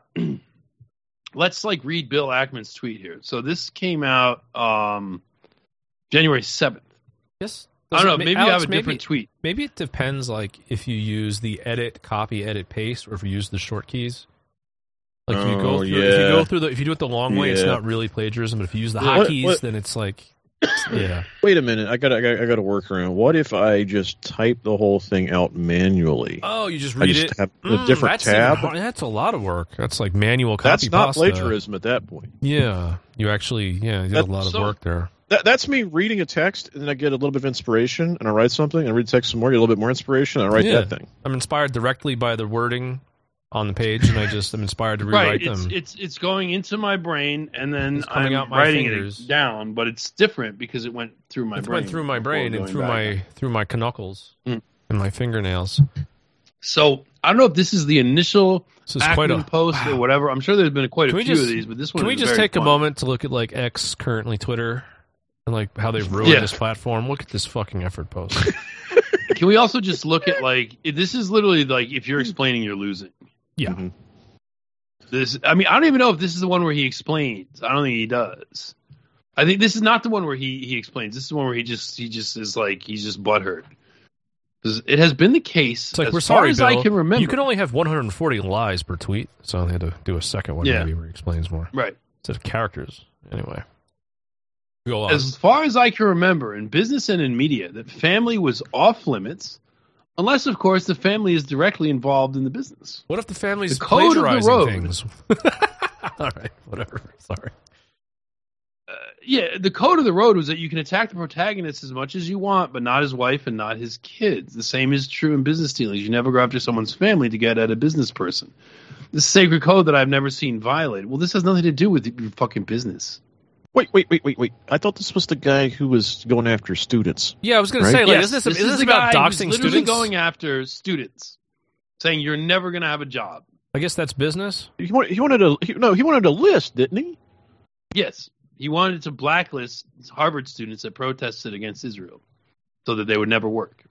let's like read Bill Ackman's tweet here. So this came out um, January seventh. Yes. I don't know. Does it- Maybe Alex, you have a maybe- different tweet. Maybe it depends, like, if you use the edit, copy, edit, paste, or if you use the short keys. Like, if you go Oh, through, if you yeah. go through the, if you do it the long way, it's Yeah. not really plagiarism. But if you use the What- hotkeys, what- then it's like, yeah. Wait a minute, I got I got I got to work around. What if I just type the whole thing out manually? Oh, you just I read just it. have a Mm, different that's even tab. hard- That's a lot of work. That's like manual copy That's not pasta. plagiarism at that point. Yeah, you actually, yeah, you did a That- lot of so- work there. That, that's me reading a text, and then I get a little bit of inspiration, and I write something, and I read the text some more, get a little bit more inspiration, and I write Yeah. that thing. I'm inspired directly by the wording on the page, and I just am inspired to rewrite Right, it's them. it's it's going into my brain and then It's coming I'm out my writing fingers. it down, but it's different because it went through my It brain. went through my before brain and going through back. my through my knuckles Mm. and my fingernails. So I don't know if this is the initial This is quite Ackman a post or whatever. I'm sure there's been quite a Can we few just- of these, but this one Can we is just very take a fun. moment to look at like X, currently Twitter, and like how they've ruined Yeah. this platform? Look at this fucking effort post. Can we also just look at like this is literally like if you're explaining, you're losing. Yeah. Mhm. This, I mean, I don't even know if this is the one where he explains. I don't think he does. I think this is not the one where he, he explains. This is the one where he just he just is like he's just butthurt. 'Cause it has been the case It's like as we're far sorry, as Bill. I can remember. You can only have one hundred forty lies per tweet, so they had to do a second one Yeah. maybe where he explains more. right. Instead of characters. Anyway. Go on. As far as I can remember, in business and in media, that family was off limits, unless, of course, the family is directly involved in the business. What if the family's The code of the plagiarizing road. things? All right, whatever. Sorry. Uh, yeah, the code of the road was that you can attack the protagonist as much as you want, but not his wife and not his kids. The same is true in business dealings. You never go after someone's family to get at a business person. This sacred code that I've never seen violated. Well, this has nothing to do with your fucking business. Wait, wait, wait, wait, wait. I thought this was the guy who was going after students. Yeah, I was going Right? to say, like, Yes, is this, this is this the about guy who's doxing literally students? going after students, saying you're never going to have a job. I guess that's business. He wanted, he wanted to he, no, he wanted a list, didn't he? Yes, he wanted to blacklist Harvard students that protested against Israel so that they would never work.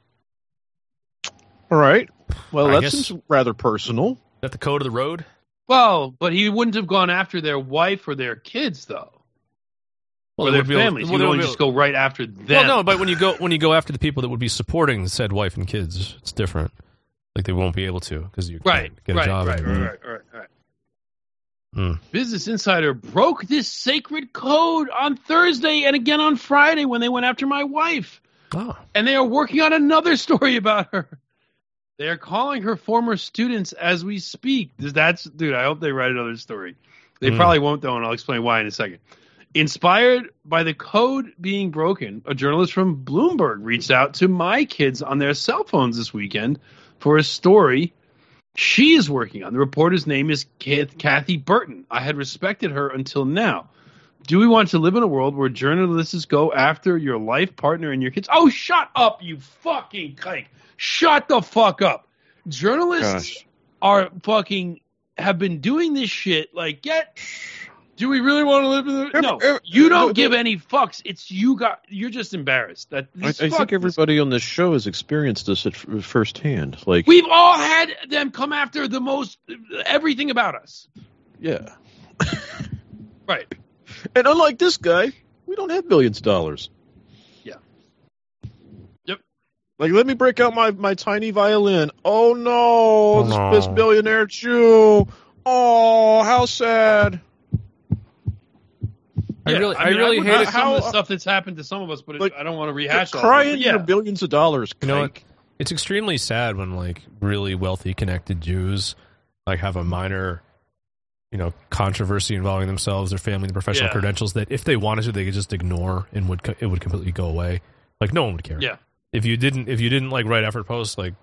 All right. Well, I that guess- seems rather personal. Is that the code of the road? Well, but he wouldn't have gone after their wife or their kids, though. or they their would be able- families. well, You they don't would be just able- go right after them. Well, no, but when you go when you go after the people that would be supporting said wife and kids, it's different. Like they won't be able to because you Right, can't get a right, job. right, anymore. right, right, right, right. Hmm. Business Insider broke this sacred code on Thursday and again on Friday when they went after my wife. Oh. And they are working on another story about her. They are calling her former students as we speak. That's, dude, I hope they write another story. They Mm. probably won't, though, and I'll explain why in a second. Inspired by the code being broken, a journalist from Bloomberg reached out to my kids on their cell phones this weekend for a story she is working on. The reporter's name is Kathy Burton. I had respected her until now. Do we want to live in a world where journalists go after your life partner and your kids? Oh, shut up, you fucking kike. Shut the fuck up. Journalists Gosh. are fucking, have been doing this shit. Like, get, Do we really want to live in the? No, Every- you don't every- give any fucks. It's you got. You're just embarrassed that I, I these fuck- think everybody on this show has experienced this at f- firsthand. Like, We've all had them come after the most everything about us. yeah. Right. And unlike this guy, we don't have billions of dollars. Yeah. Yep. Like, let me break out my, my tiny violin. Oh, no, No. this billionaire Jew. Oh, how sad. I Yeah, really, I, mean, really would hate love it. some How- of the stuff that's happened to some of us, but it, Like, I don't want to rehash all of Crying it. But yeah. your billions of dollars. You know what? Kike. It's extremely sad when like really wealthy, connected Jews like have a minor, you know, controversy involving themselves, their family, the professional Yeah. credentials that if they wanted to, they could just ignore and would co- it would completely go away. Like no one would care. Yeah. If you didn't, if you didn't like write effort posts, like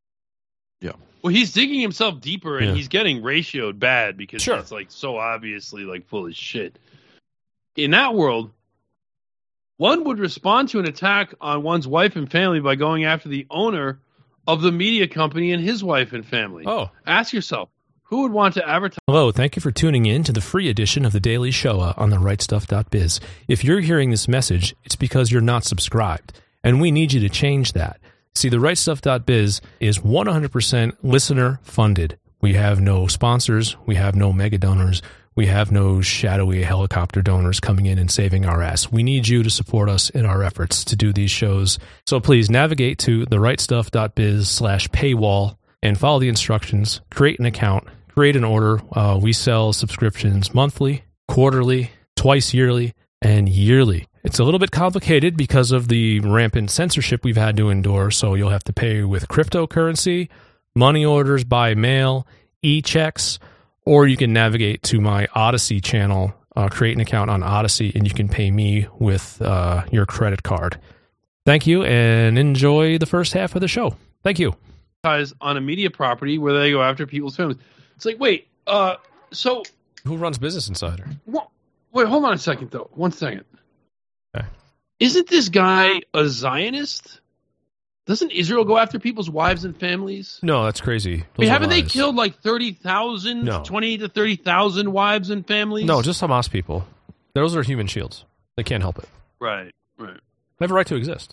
Well, he's digging himself deeper, and Yeah. he's getting ratioed bad because Sure. it's like so obviously like full of shit. In that world, one would respond to an attack on one's wife and family by going after the owner of the media company and his wife and family. oh. Ask yourself, who would want to advertise? Hello, thank you for tuning in to the free edition of the Daily Shoah on the right stuff dot biz. If you're hearing this message, it's because you're not subscribed, and we need you to change that. See, the right stuff dot biz is one hundred percent listener funded. We have no sponsors, we have no mega donors, we have no shadowy helicopter donors coming in and saving our ass. We need you to support us in our efforts to do these shows. So please navigate to the right stuff dot biz slash paywall and follow the instructions, create an account, create an order. Uh, we sell subscriptions monthly, quarterly, twice yearly, and yearly. It's a little bit complicated because of the rampant censorship we've had to endure, so you'll have to pay with cryptocurrency, money orders by mail, e-checks, or you can navigate to my Odyssey channel, uh, create an account on Odyssey, and you can pay me with uh, your credit card. Thank you, and enjoy the first half of the show. Thank you. on a media property where they go after people's families? It's like, wait, uh, so Who runs Business Insider? wha- wait, hold on a second though. One second. Okay. Isn't this guy a Zionist? Doesn't Israel go after people's wives and families? No, that's crazy. I mean, Those are haven't they lies. killed like thirty thousand, No. twenty to thirty thousand wives and families? No, just Hamas people. Those are human shields. They can't help it. right, right. They have a right to exist.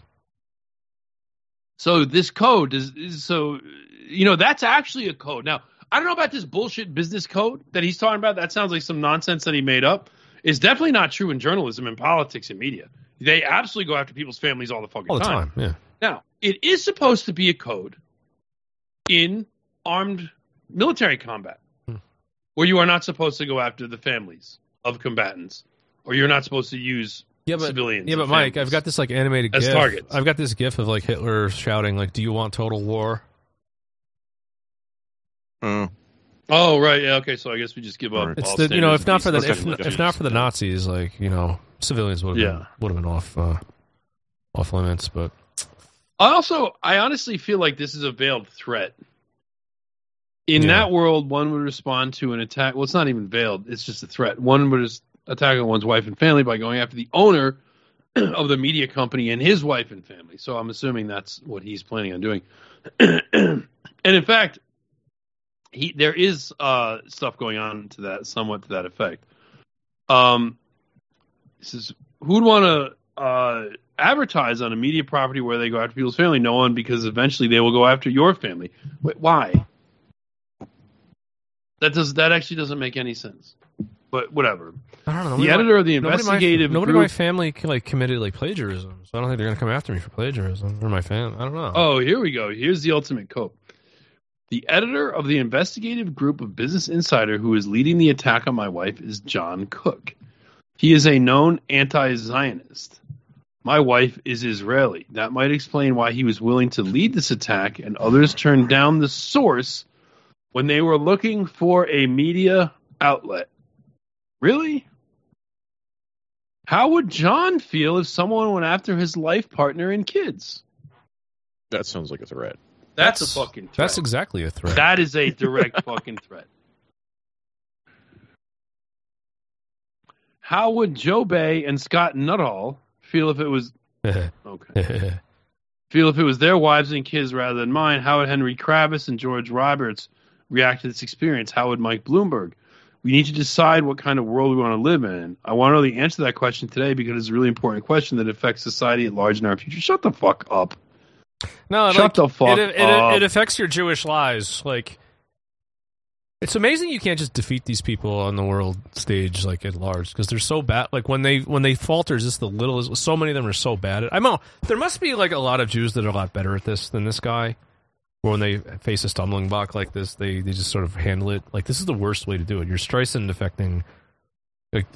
So this code is, is so you know that's actually a code. Now I don't know about this bullshit business code that he's talking about. That sounds like some nonsense that he made up. It's definitely not true in journalism and politics and media. They absolutely go after people's families all the fucking All the time. time, yeah. Now it is supposed to be a code in armed military combat, Hmm. where you are not supposed to go after the families of combatants, or you're not supposed to use Yeah, but, civilians. yeah, but and Mike, families. I've got this like animated As gif. targets. I've got this gif of like Hitler shouting like, "Do you want total war?" Uh, Oh right, yeah, okay. So I guess we just give up. Right. It's all the you know standards if not of for the decency. if, if not for the Nazis, like you know civilians would have Yeah. been, would have been off uh, off limits. But I also, I honestly feel like this is a veiled threat. In Yeah. that world, one would respond to an attack. Well, it's not even veiled; it's just a threat. One would just attack on one's wife and family by going after the owner of the media company and his wife and family. So I'm assuming that's what he's planning on doing. And in fact, he there is uh, stuff going on to that, somewhat to that effect. Um, this is who'd want to uh, advertise on a media property where they go after people's family? No one, because eventually they will go after your family. Wait, why? That does that actually doesn't make any sense. But whatever. I don't know. The nobody editor my- of the nobody in my- investigative Nobody in my group. family like committed like plagiarism, so I don't think they're gonna come after me for plagiarism or my fam. I don't know. Oh, here we go. Here's the ultimate quote. The editor of the investigative group of Business Insider who is leading the attack on my wife is John Cook. He is a known anti-Zionist. My wife is Israeli. That might explain why he was willing to lead this attack and others turned down the source when they were looking for a media outlet. Really? How would John feel if someone went after his life partner and kids? that sounds like a threat. That's, a fucking threat. That's exactly a threat. That is a direct fucking threat. How would Joe Bay and Scott Nuttall feel if it was okay? Feel if it was their wives and kids rather than mine? How would Henry Kravis and George Roberts react to this experience? How would Mike Bloomberg We need to decide what kind of world we want to live in. I want to know the answer to that question today because it's a really important question that affects society at large in our future. Shut the fuck up. No, Shut like, the fuck it, it, up. It affects your Jewish lives. Like, it's amazing you can't just defeat these people on the world stage, like at large, because they're so bad. Like when they when they falter, just the little. So many of them are so bad at. I know there must be like a lot of Jews that are a lot better at this than this guy. Where when they face a stumbling block like this, they, they just sort of handle it. Like this is the worst way to do it. You're Streisand affecting, like,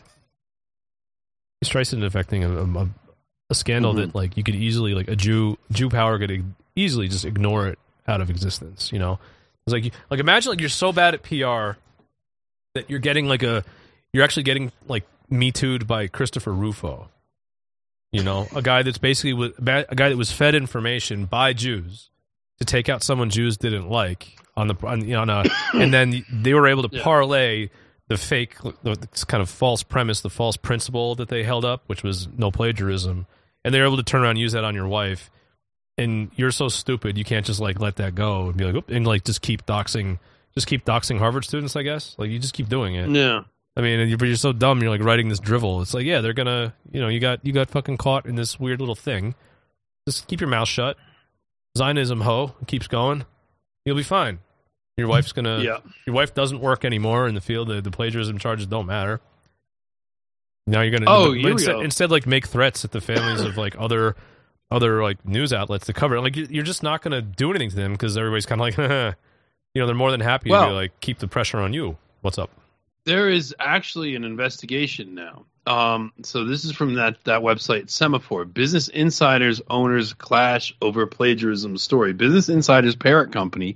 Streisand affecting a, a, a scandal Mm-hmm. that like you could easily like a Jew Jew power could easily just ignore it out of existence. You know. It's like, like imagine like you're so bad at P R that you're getting like a, you're actually getting like Me Too'd by Christopher Rufo. You know, a guy that's basically was, a guy that was fed information by Jews to take out someone Jews didn't like on the on, you know, on a, and then they were able to Yeah. parlay the fake, the kind of false premise, the false principle that they held up, which was no plagiarism, and they were able to turn around and use that on your wife. And you're so stupid, you can't just like let that go and be like, Oop, and like just keep doxing, just keep doxing Harvard students. I guess like you just keep doing it. Yeah. I mean, and you're, but you're so dumb. You're like writing this drivel. It's like, yeah, they're gonna, you know, you got you got fucking caught in this weird little thing. Just keep your mouth shut. Zionism, ho, keeps going. You'll be fine. Your wife's gonna. Yeah. Your wife doesn't work anymore in the field. The, the plagiarism charges don't matter. Now you're gonna. Oh, but here we instead, go. instead, like make threats at the families of like other. other like news outlets to cover it. Like you're just not going to do anything to them because everybody's kind of like, you know, they're more than happy Well- to like keep the pressure on you. What's up? There is actually an investigation now. Um, so this is from that, that website, Semaphore. Business Insider's owners clash over plagiarism story. Business Insider's parent company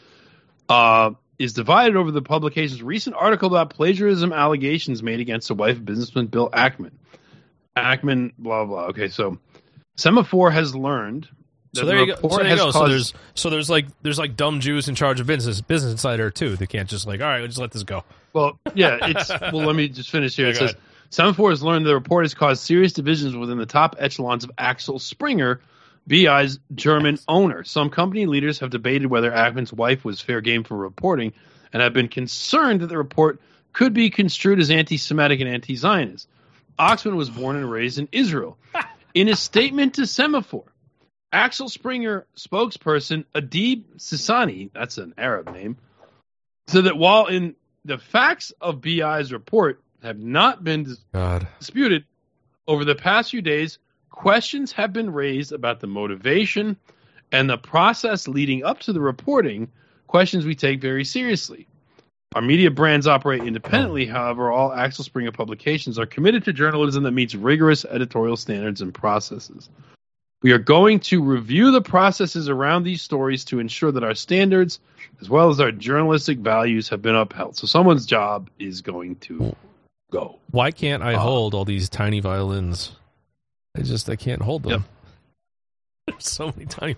uh, is divided over the publication's recent article about plagiarism allegations made against the wife of businessman Bill Ackman. Ackman, blah, blah. Okay, so Semaphore has learned that So there the you go. report So there you has go. So caused- there's so there's like there's like dumb Jews in charge of business Business Insider too. They can't just like, all right, we'll just let this go. Well, yeah, it's well. Let me just finish here. Yeah, It go says Semaphore has learned the report has caused serious divisions within the top echelons of Axel Springer, B I's German owner. Some company leaders have debated whether Ackman's wife was fair game for reporting, and have been concerned that the report could be construed as anti-Semitic and anti-Zionist. Oxman was born and raised in Israel. In a statement to Semaphore, Axel Springer spokesperson Adib Sissani, that's an Arab name, said that while in the facts of B I's report have not been dis- God. disputed, over the past few days, questions have been raised about the motivation and the process leading up to the reporting, questions we take very seriously. Our media brands operate independently, however, all Axel Springer publications are committed to journalism that meets rigorous editorial standards and processes. We are going to review the processes around these stories to ensure that our standards, as well as our journalistic values, have been upheld. So someone's job is going to go. Why can't I Uh, hold all these tiny violins? I just I can't hold them. Yep. There's so many tiny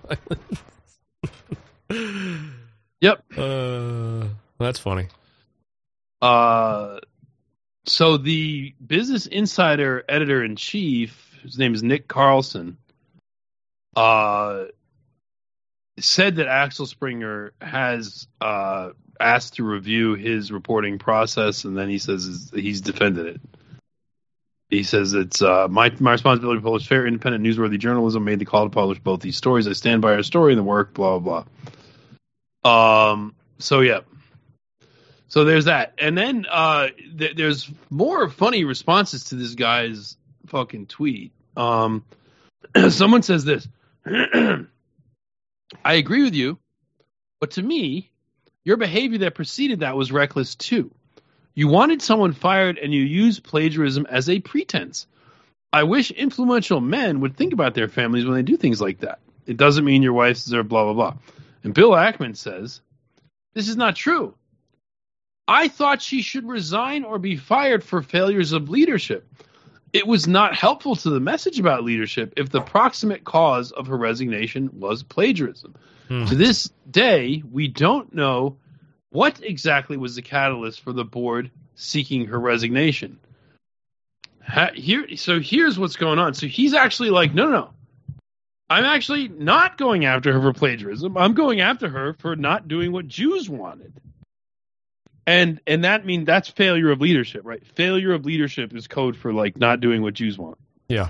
violins. Yep. Uh, that's funny. Uh, so the Business Insider editor-in-chief, his name is Nick Carlson, uh, said that Axel Springer has uh, asked to review his reporting process, and then he says he's defended it. He says it's uh, my my responsibility to publish fair, independent, newsworthy journalism. Made the call to publish both these stories. I stand by our story and the work. Blah blah blah. Um. So yeah. So there's that, and then uh, th- there's more funny responses to this guy's fucking tweet. Um, someone says this: I agree with you, but to me, your behavior that preceded that was reckless too. You wanted someone fired, and you used plagiarism as a pretense. I wish influential men would think about their families when they do things like that. It doesn't mean your wife's there, blah blah blah. And Bill Ackman says, "This is not true. I thought she should resign or be fired for failures of leadership. It was not helpful to the message about leadership if the proximate cause of her resignation was plagiarism. Hmm. To this day, we don't know what exactly was the catalyst for the board seeking her resignation." Ha- here, so here's what's going on. So he's actually like, no, no, no. I'm actually not going after her for plagiarism. I'm going after her for not doing what Jews wanted. And and that mean that's failure of leadership, right? Failure of leadership is code for like not doing what Jews want. Yeah.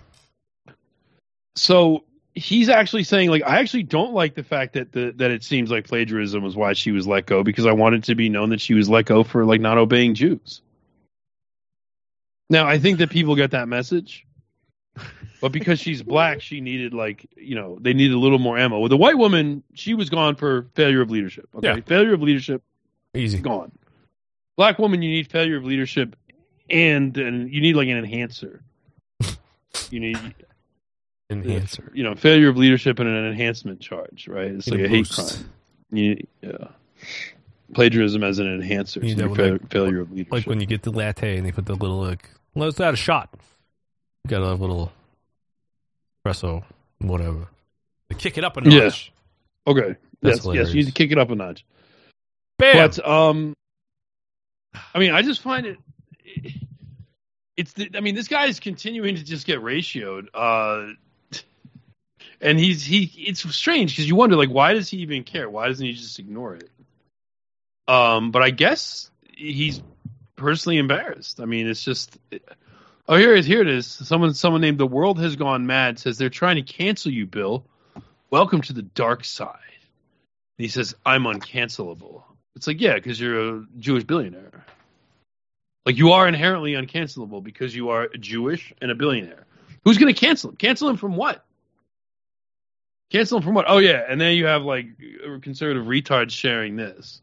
So he's actually saying, like, I actually don't like the fact that the that it seems like plagiarism was why she was let go, because I wanted to be known that she was let go for like not obeying Jews. Now I think that people get that message, but because she's black, she needed like you know they needed a little more ammo. With a white woman, she was gone for failure of leadership. Okay, Yeah. failure of leadership, Easy. gone. Black woman, you need failure of leadership, and and you need like an enhancer. You need Enhancer. you know failure of leadership and an enhancement charge, right? It's Need like a a hate boost. crime. You, yeah, plagiarism as an enhancer, You need so that your one, failure, like- failure of leadership. Like when you get the latte and they put the little like, let's add a shot. Got a little espresso, whatever. They kick it up a notch. okay, That's yes, yes, hilarious. you need to kick it up a notch. Bam. But um, I mean, I just find it. It's. The, I mean, this guy is continuing to just get ratioed. Uh, and he's he. It's strange because you wonder, like, why does he even care? Why doesn't he just ignore it? Um, but I guess he's personally embarrassed. I mean, it's just. Oh, here it is. Here it is. Someone, someone named The World Has Gone Mad says they're trying to cancel you, Bill. Welcome to the dark side. And he says, I'm uncancelable. It's like, yeah, because you're a Jewish billionaire. Like, you are inherently uncancelable because you are Jewish and a billionaire. Who's going to cancel him? Cancel him from what? Cancel him from what? Oh, yeah, and then you have, like, conservative retards sharing this.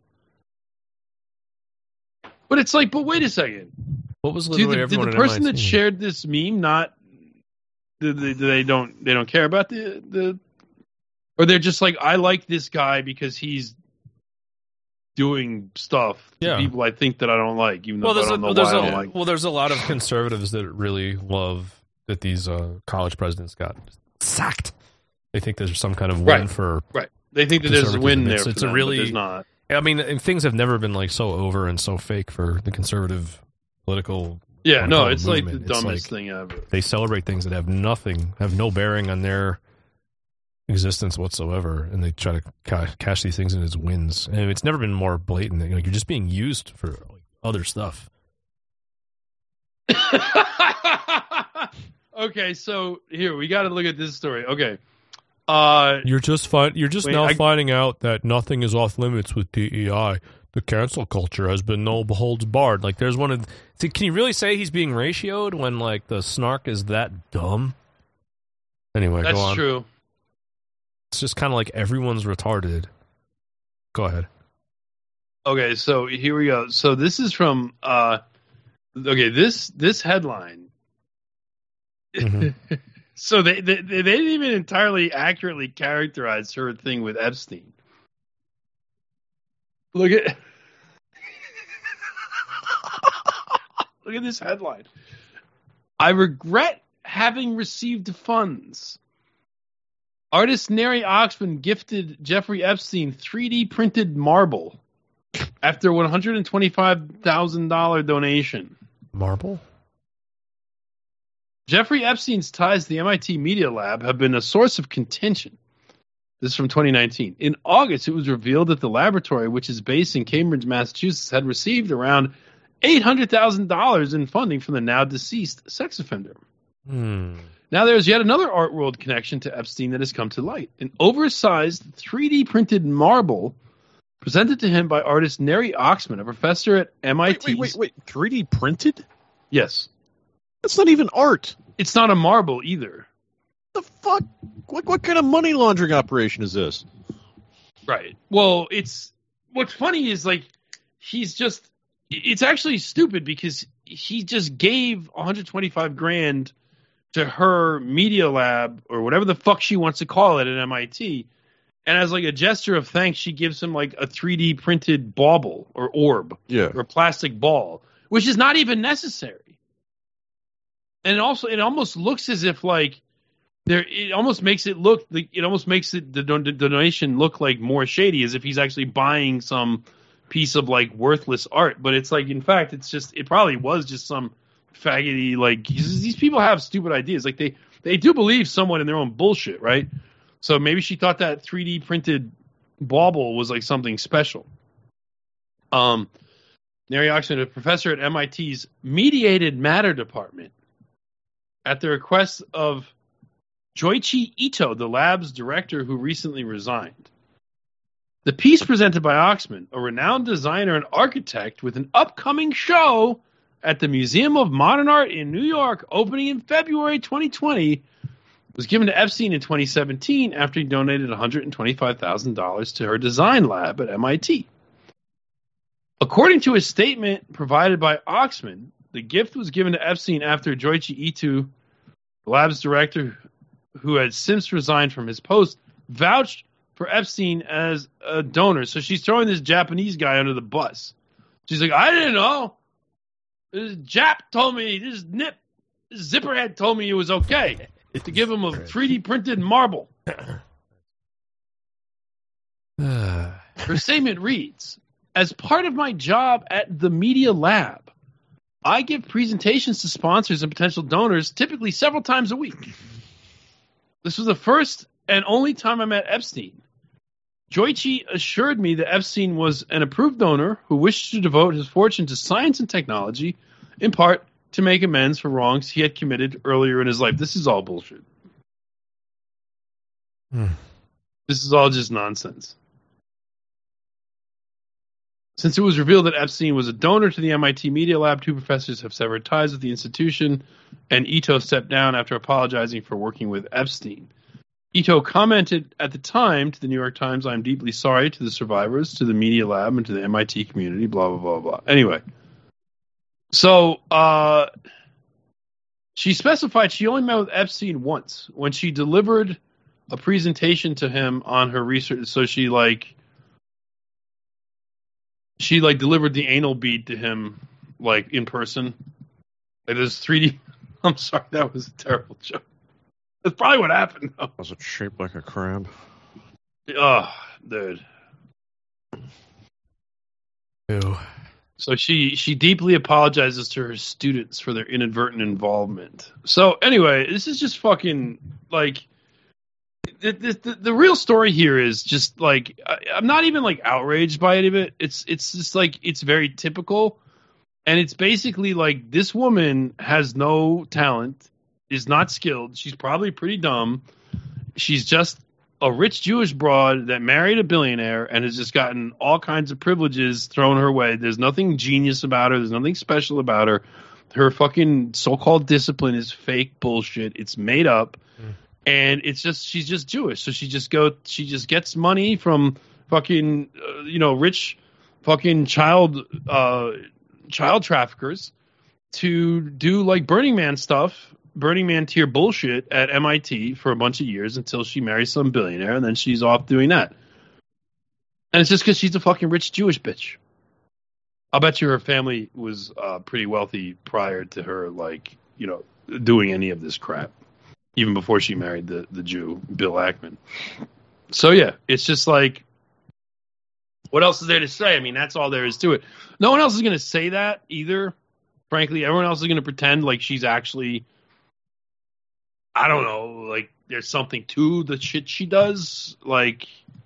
But it's like, but wait a second. What was Did literally the, did everyone the at person M I T? that shared this meme not? Do they, do they don't they don't care about the the, or they're just like, I like this guy because he's doing stuff to Yeah. people I think that I don't like, even though Well, I there's a, don't know there's why I a don't like. well, there's a lot of conservatives that really love that these uh, college presidents got sacked. They think there's some kind of win Right. for. Right. They think that there's a win conservatism. there. It's- for it's a them, but really- there's not. I mean, and things have never been like so over and so fake for the conservative political. Yeah, no, political it's like the movement. It's dumbest like thing ever. They celebrate things that have nothing, have no bearing on their existence whatsoever, and they try to ca- cash these things in as wins. And it's never been more blatant. Like, you're just being used for like, other stuff. Okay, so here we got to look at this story. Okay, uh, You're just fi- You're just Wait, now I- finding out that nothing is off limits with D E I. The cancel culture has been no holds barred. Like, there's one of. See, can you really say he's being ratioed when like the snark is that dumb? Anyway, that's go on. true. It's just kind of like everyone's retarded. Go ahead. Okay, so here we go. So this is from. Uh, okay, this this headline. Mhm. So they, they they didn't even entirely accurately characterize her thing with Epstein. Look at look at this headline. I regret having received funds. Artist Neri Oxman gifted Jeffrey Epstein three D printed marble after one hundred twenty-five thousand dollars donation. Marble? Jeffrey Epstein's ties to the M I T Media Lab have been a source of contention. This is from twenty nineteen. In August, it was revealed that the laboratory, which is based in Cambridge, Massachusetts, had received around eight hundred thousand dollars in funding from the now deceased sex offender. Hmm. Now there's yet another art world connection to Epstein that has come to light. An oversized three D printed marble presented to him by artist Neri Oxman, a professor at M I T. Wait, wait, wait, wait. three D printed? Yes. That's not even art. It's not a marble either. The fuck? What, what kind of money laundering operation is this? Right. Well, it's what's funny is like he's just it's actually stupid because he just gave one hundred twenty-five grand to her media lab or whatever the fuck she wants to call it at M I T. And as like a gesture of thanks, she gives him like a three D printed bauble or orb Yeah. or a plastic ball, which is not even necessary. And it also it almost looks as if like there it almost makes it look like it almost makes it the, don- the donation look like more shady, as if he's actually buying some piece of like worthless art. But it's like in fact it's just it probably was just some faggoty like these people have stupid ideas. Like they they do believe somewhat in their own bullshit, right? So maybe she thought that three D printed bauble was like something special. Um, Neri Oxman, a professor at M I T's Mediated Matter Department, at the request of Joichi Ito, the lab's director who recently resigned. The piece presented by Oxman, a renowned designer and architect with an upcoming show at the Museum of Modern Art in New York, opening in February twenty twenty, was given to Epstein in twenty seventeen after he donated one hundred twenty-five thousand dollars to her design lab at M I T. According to a statement provided by Oxman, the gift was given to Epstein after Joichi Ito, the lab's director, who had since resigned from his post, vouched for Epstein as a donor. So she's throwing this Japanese guy under the bus. She's like, I didn't know. This Jap told me, this nip, this zipperhead told me it was okay to give him a three D printed marble. Her statement reads, as part of my job at the Media Lab, I give presentations to sponsors and potential donors typically several times a week. This was the first and only time I met Epstein. Joichi assured me that Epstein was an approved donor who wished to devote his fortune to science and technology, in part to make amends for wrongs he had committed earlier in his life. This is all bullshit. Hmm. This is all just nonsense. Since it was revealed that Epstein was a donor to the M I T Media Lab, two professors have severed ties with the institution, and Ito stepped down after apologizing for working with Epstein. Ito commented at the time to the New York Times, I'm deeply sorry to the survivors, to the Media Lab, and to the M I T community, blah, blah, blah, blah. Anyway, so uh, she specified she only met with Epstein once when she delivered a presentation to him on her research. So she, like, she, like, delivered the anal bead to him, like, in person. Like, there's three D. I'm sorry, that was a terrible joke. That's probably what happened, though. Was it shaped like a crab? Oh, dude. Ew. So she, she deeply apologizes to her students for their inadvertent involvement. So anyway, this is just fucking, like, the, the, the real story here is just, like, I, I'm not even, like, outraged by any of it. It's, it's just, like, it's very typical. And it's basically, like, this woman has no talent, is not skilled. She's probably pretty dumb. She's just a rich Jewish broad that married a billionaire and has just gotten all kinds of privileges thrown her way. There's nothing genius about her. There's nothing special about her. Her fucking so-called discipline is fake bullshit. It's made up. Mm. And it's just, she's just Jewish. So she just go, she just gets money from fucking, uh, you know, rich fucking child, uh, child traffickers to do like Burning Man stuff. Burning Man tier bullshit at M I T for a bunch of years until she marries some billionaire, and then she's off doing that. And it's just because she's a fucking rich Jewish bitch. I'll bet you her family was uh, pretty wealthy prior to her, like, you know, doing any of this crap, even before she married the, the Jew, Bill Ackman. So, yeah, it's just like, what else is there to say? I mean, that's all there is to it. No one else is going to say that either. Frankly, everyone else is going to pretend like she's actually... I don't know, like, there's something to the shit she does. Like,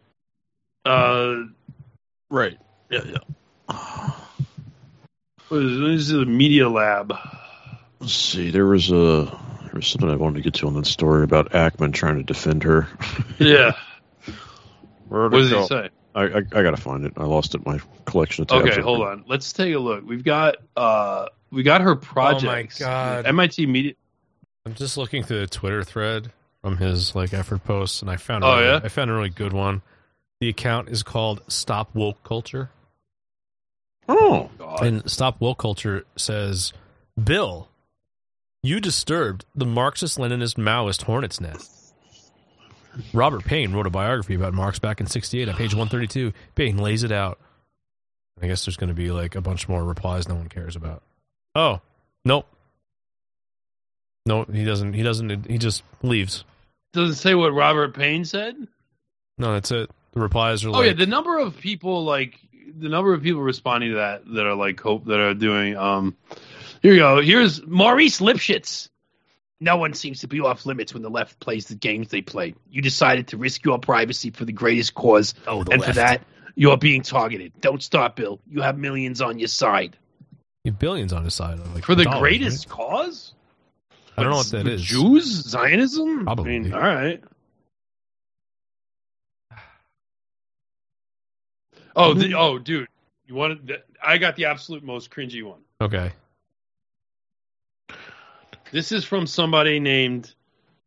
uh, right. Yeah, yeah. What is, what is the Media Lab? Let's see, there was a, there was something I wanted to get to on that story about Ackman trying to defend her. Yeah. Where what does he say? I, I, I gotta find it. I lost it in my collection of tabs. Okay, hold on. Let's take a look. We've got, uh, we got her projects. Oh, my God. M I T Media... I'm just looking through the Twitter thread from his like effort posts, and I found a oh really, yeah, I found a really good one. The account is called Stop Woke Culture. Oh, God. And Stop Woke Culture says, "Bill, you disturbed the Marxist-Leninist Maoist hornet's nest." Robert Payne wrote a biography about Marx back in sixty-eight at page one thirty-two. Payne lays it out. I guess there's going to be like a bunch more replies no one cares about. Oh, nope. No, he doesn't. He doesn't. He just leaves. Doesn't say what Robert Payne said? No, that's it. The replies are oh, like... Oh, yeah, the number of people, like, the number of people responding to that that are, like, hope, that are doing, um... Here you go. Here's Maurice Lipschitz. No one seems to be off limits when the left plays the games they play. You decided to risk your privacy for the greatest cause. Oh, the and left. for that, You're being targeted. Don't stop, Bill. You have millions on your side. You have billions on his side. Like For the dollars, greatest right? cause? I don't know what that With is. Jews? Zionism? Probably. I mean, all right. Oh, the, oh, dude. You wanted? The, I got the absolute most cringy one. Okay. This is from somebody named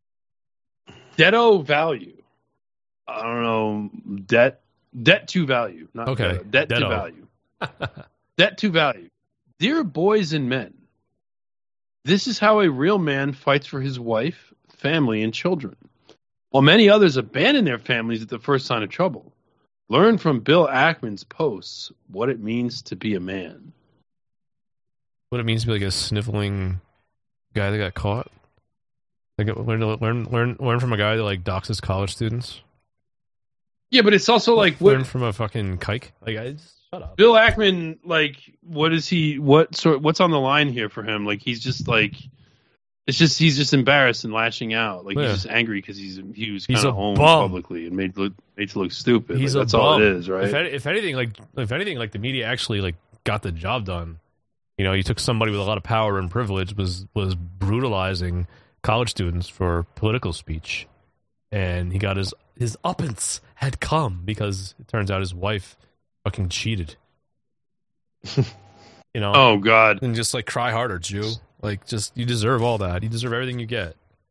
Detto Value. I don't know. Debt debt to value. Not Okay. Detto. Debt Detto. to value. Debt to value. Dear boys and men, this is how a real man fights for his wife, family, and children. While many others abandon their families at the first sign of trouble, learn from Bill Ackman's posts what it means to be a man. What it means to be like a sniffling guy that got caught. Like learn learn learn learn from a guy that like doxes college students. Yeah, but it's also like what learn from a fucking kike. Like I just shut up. Bill Ackman, like, what is he? What sort? What's on the line here for him? Like, he's just like, it's just he's just embarrassed and lashing out. Like Yeah. he's just angry because he's he was He's kind a of owned bum. publicly and made look made to look stupid. He's Like, a that's all bum. it is, right? If, any- if anything, like if anything, like the media actually like got the job done. You know, you took somebody with a lot of power and privilege was was brutalizing college students for political speech, and he got his his uppance had come because it turns out his wife fucking cheated. You know. Oh God! And just like cry harder, Jew. Like, just you deserve all that. You deserve everything you get.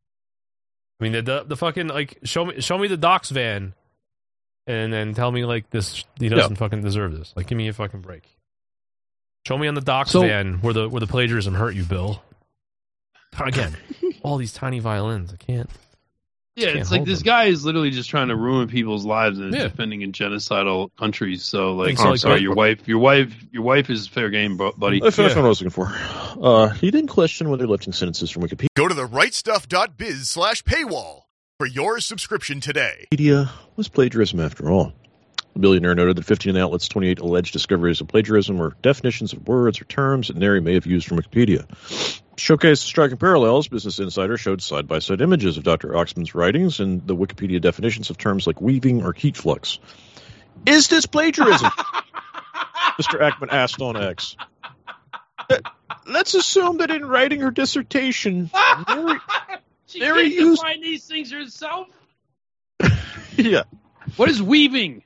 I mean, the the, the fucking like show me show me the docs van, and then tell me like this he doesn't Yeah. fucking deserve this. Like, give me a fucking break. Show me on the docs So- van where the where the plagiarism hurt you, Bill. Again, all these tiny violins. I can't. Yeah, can't it's like hold this them. guy is literally just trying to ruin people's lives and is Yeah. defending a genocidal country. So, like, Thanks, I'm like, sorry, what- your wife, your wife, your wife is fair game, bu- buddy. I found Yeah. what I was looking for. Uh, he didn't question whether lifting sentences from Wikipedia Go to the right stuff dot biz slash paywall for your subscription today. was plagiarism after all. The billionaire noted that fifteen outlets' twenty-eight alleged discoveries of plagiarism were definitions of words or terms that Neri may have used from Wikipedia. Showcased striking parallels, Business Insider showed side-by-side images of Doctor Oxman's writings and the Wikipedia definitions of terms like weaving or heat flux. Is this plagiarism? Mister Ackman asked on X. Uh, Let's assume that in writing her dissertation, Neri, She Neri can't used- define these things herself. yeah, What is weaving?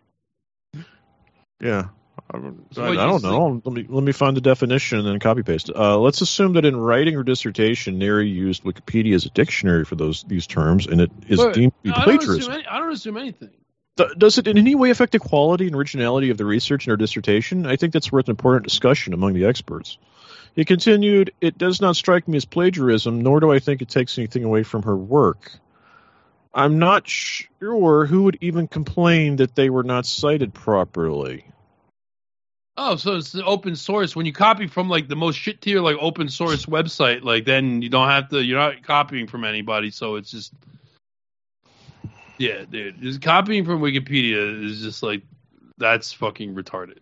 yeah. I, don't- So I, what I you don't think- know. Let me let me find the definition and then copy paste it. Uh, let's assume that in writing her dissertation, Neri used Wikipedia as a dictionary for those these terms, and it is But deemed to be I don't, plagiarism. assume any, I don't assume anything. Th- Does it in any way affect the quality and originality of the research in her dissertation? I think that's worth an important discussion among the experts. He continued, "It does not strike me as plagiarism, nor do I think it takes anything away from her work. I'm not sure who would even complain that they were not cited properly." Oh, so it's the open source. When you copy from like the most shit tier like open source website, like then you don't have to. You're not copying from anybody, so it's just yeah, dude. Just copying from Wikipedia is just like that's fucking retarded.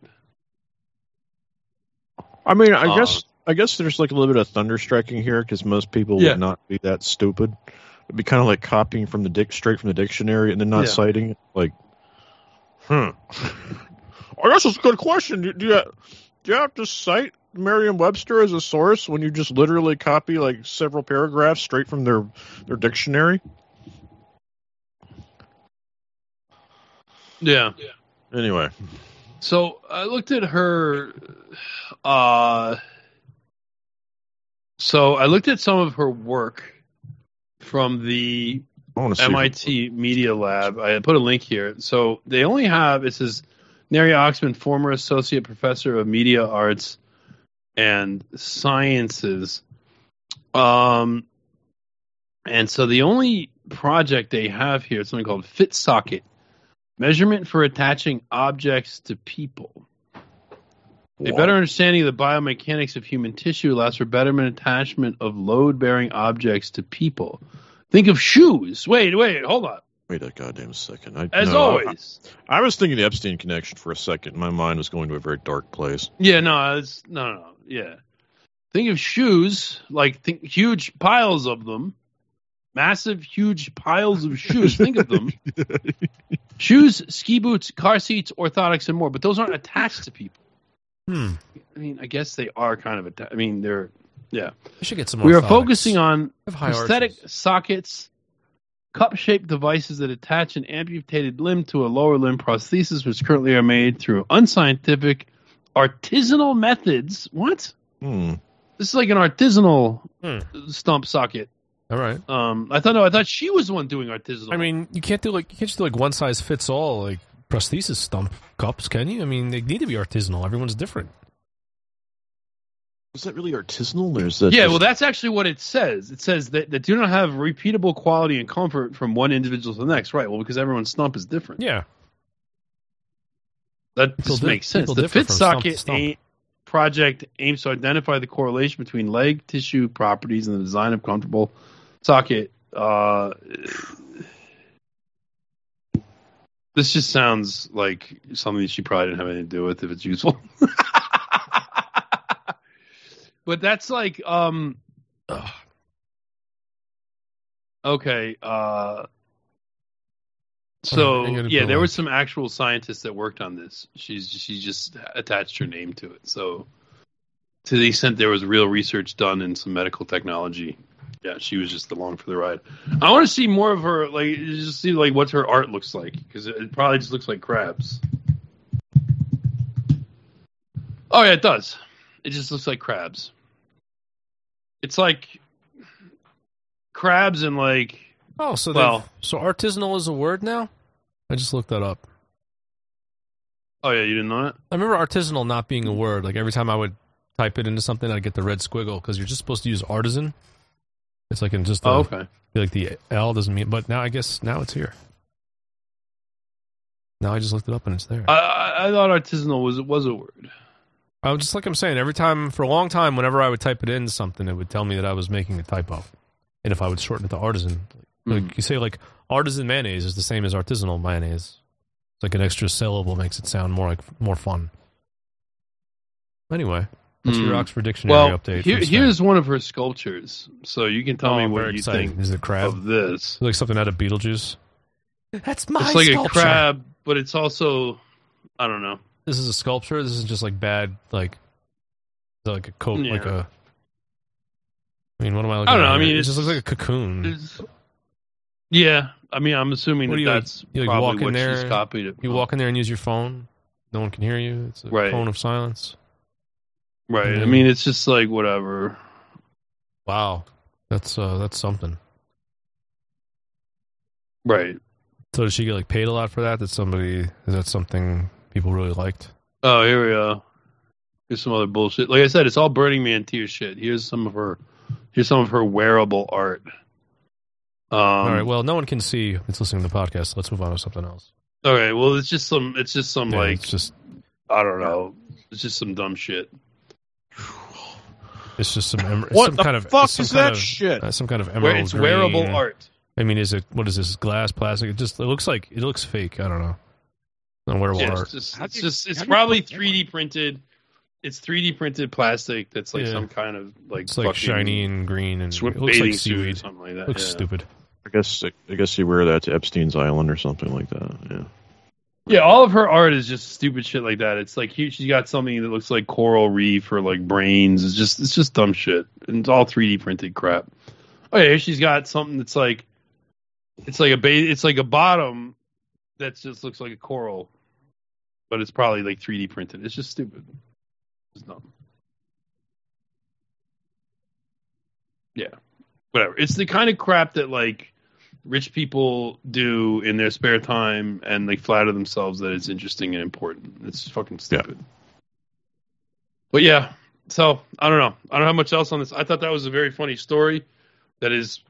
I mean, I Uh, guess I guess there's like a little bit of thunder striking here because most people Yeah. would not be that stupid. It'd be kind of like copying from the dic- straight from the dictionary and then not Yeah. citing it. Like, hmm. I guess it's a good question. Do, do you do you have to cite Merriam-Webster as a source when you just literally copy like several paragraphs straight from their their dictionary? Yeah. Anyway, So I looked at her. Uh, so I looked at some of her work from the I want to see. M I T Media Lab. I put a link here. So they only have, it says, Neri Oxman, former associate professor of media arts and sciences. Um, and so the only project they have here is something called FitSocket, measurement for attaching objects to people. A better understanding of the biomechanics of human tissue allows for betterment attachment of load-bearing objects to people. Think of shoes. Wait, wait, hold on. Wait a goddamn second. I, As no, always. I, I was thinking the Epstein connection for a second. My mind was going to a very dark place. Yeah, no, it's no, no, no. Yeah. Think of shoes, like think huge piles of them, Massive, huge piles of shoes. Think of them. Shoes, ski boots, car seats, orthotics, and more. But those aren't attached to people. Hmm. I mean, I guess they are kind of attached. I mean, they're, yeah. I should get some We are orthotics. focusing on Have high prosthetic arches. sockets, cup-shaped devices that attach an amputated limb to a lower limb prosthesis, which currently are made through unscientific artisanal methods. What? Hmm. This is like an artisanal Hmm. stump socket. All right. Um, I thought no, I thought she was the one doing artisanal. I mean, you can't do like you can't just do like one size fits all like prosthesis stump cups, can you? I mean, they need to be artisanal. Everyone's different. Is that really artisanal? Or is that yeah, just- well, that's actually what it says. It says that, that do not have repeatable quality and comfort from one individual to the next. Right. Well, because everyone's stump is different. Yeah. That People just di- makes sense. people The differ Fit from stump to Socket stump. a- project aims to identify the correlation between leg tissue properties and the design of comfortable socket. Uh, this just sounds like something she probably didn't have anything to do with if it's useful. But that's like, um, ugh. Okay. Uh, so I'm gonna yeah, put there like- were some actual scientists that worked on this. She's she just attached her name to it. So to the extent there was real research done in some medical technology, yeah, she was just along for the ride. I want to see more of her, like just see like what her art looks like, because it, it probably just looks like crabs. Oh yeah, it does. It just looks like crabs. It's like crabs and like Oh, so Well- well, so artisanal is a word now? I just looked that up. oh yeah, you didn't know that? I remember artisanal not being a word. Like every time I would type it into something, I'd get the red squiggle because you're just supposed to use artisan. It's like in just the, Oh, okay. like the L doesn't mean, but now I guess now it's here. Now I just looked it up and it's there. I, I, I thought artisanal was was a word. I was just like I'm saying, every time for a long time, whenever I would type it into something, it would tell me that I was making a typo. And if I would shorten it to artisan, like Mm. you say, like artisan mayonnaise is the same as artisanal mayonnaise. It's like an extra syllable makes it sound more like more fun. Anyway, that's your Mm. Oxford Dictionary Well, update. here, from Sven. here's one of her sculptures. So you can tell Oh, me I'm what very you excited. think Is it a crab? of this. It's like something out of Beetlejuice. That's my It's like sculpture. a crab, but it's also, I don't know. This is a sculpture. This is just like bad, like like a coat, Yeah. like a. I mean, what am I looking I don't at know, I here? mean, it just it's- looks like a cocoon. It's- yeah, I mean, I'm assuming What that do you, like- that's you, like, probably walk in what there, she's copied it You from. walk in there and use your phone. No one can hear you. It's a Right. phone of silence. Right. I Mhm. mean, it's just like whatever. Wow, that's uh, that's something. Right. So did she get like paid a lot for that? That somebody is that something people really liked? Oh, here we go. Here's some other bullshit. Like I said, it's all Burning Man tier shit. Here's some of her. Here's some of her wearable art. Um, All right. Well, no one can see. It's listening to the podcast. So let's move on to something else. Okay. Well, it's just some. It's just some Yeah, like it's just I don't know. It's just some dumb shit. it's just some em- What some the kind of fuck some is kind that of, shit? uh, some kind of Where emerald it's wearable green. art. I mean, is it what is this glass, plastic? It just it looks like it looks fake. I don't know. Unwearable Yeah, art. it's just, How it's do you- just it's how do you probably put that three D printed. It's three D printed plastic that's like Yeah. some kind of like It's like fucking shiny and green and swim it looks bathing like suit or seaweed. something like that. It looks yeah. stupid. I guess I guess you wear that to Epstein's Island or something like that. Yeah. Yeah, all of her art is just stupid shit like that. It's like here she's got something that looks like coral reef or like brains. It's just it's just dumb shit. And it's all three D printed crap. Oh yeah, here she's got something that's like it's like a ba- it's like a bottom that just looks like a coral, but it's probably like three D printed. It's just stupid. It's dumb. Yeah, whatever. It's the kind of crap that like rich people do in their spare time and they flatter themselves that it's interesting and important. It's fucking stupid. But yeah, so I don't know. I don't have much else on this. I thought that was a very funny story that is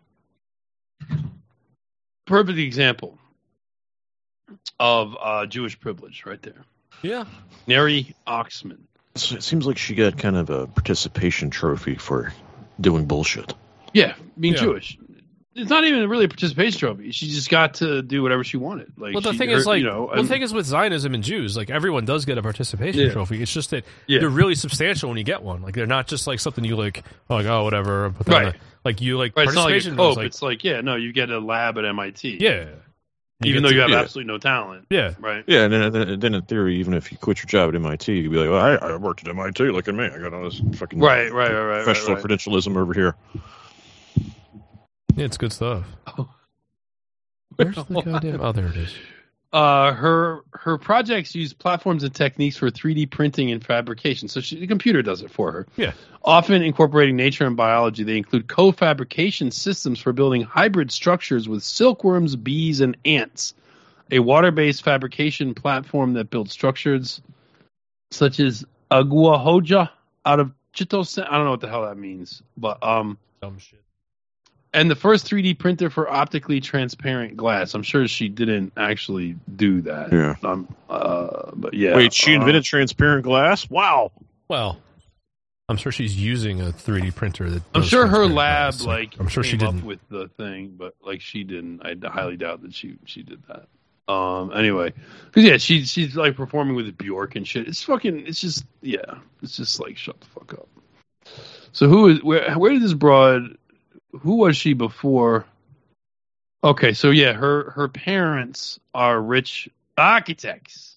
perfect example of uh, Jewish privilege right there. Yeah. Neri Oxman. So it seems like she got kind of a participation trophy for doing bullshit. Yeah, being Yeah. Jewish. It's not even really a participation trophy. She just got to do whatever she wanted. Like, Well, the she, thing her- is, like, you know, well, the and- thing is with Zionism and Jews, like everyone does get a participation Yeah. trophy. It's just that Yeah. they're really substantial when you get one. Like they're not just like something you like, oh, like oh, whatever. Put that on Right. the- Like you like Right, it's not like a participation was cope. like, It's like, yeah, no, you get a lab at M I T. yeah, Even get though to- you have yeah. absolutely no talent. yeah. Right. Yeah, and then, then, then in theory, even if you quit your job at M I T, you could be like, well, I, I worked at M I T. Look at me. I got all this fucking Right, right, right, right. professional right, right. credentialism over here. Yeah, it's good stuff. Oh. Where's the goddamn? Oh, there it is. Uh, her her projects use platforms and techniques for three D printing and fabrication. So she, the computer does it for her. Yeah. Often incorporating nature and biology, they include co-fabrication systems for building hybrid structures with silkworms, bees, and ants. A water-based fabrication platform that builds structures such as Aguahoja out of Chitos. I don't know what the hell that means, but um. Dumb shit. And the first three D printer for optically transparent glass. I'm sure she didn't actually do that. Yeah. Um. Uh. But yeah. Wait, she uh, invented transparent glass? Wow. Well, I'm sure she's using a three D printer that. I'm does sure her transparent lab glass, so like. I'm sure she came up didn't. with the thing, but like she didn't. I highly doubt that she she did that. Um. Anyway, because yeah, she she's like performing with Bjork and shit. It's fucking. It's just yeah. It's just like shut the fuck up. So who is where? Where did this broad? Who was she before? Okay, so yeah, her her parents are rich architects.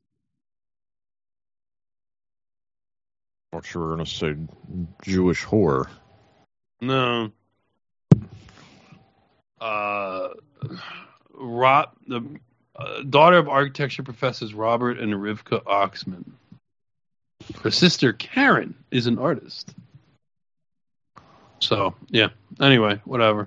I'm sure we're going to say Jewish whore. No. Uh, Rob, the uh, daughter of architecture professors Robert and Rivka Oxman. Her sister Karen is an artist. So yeah. Anyway, whatever.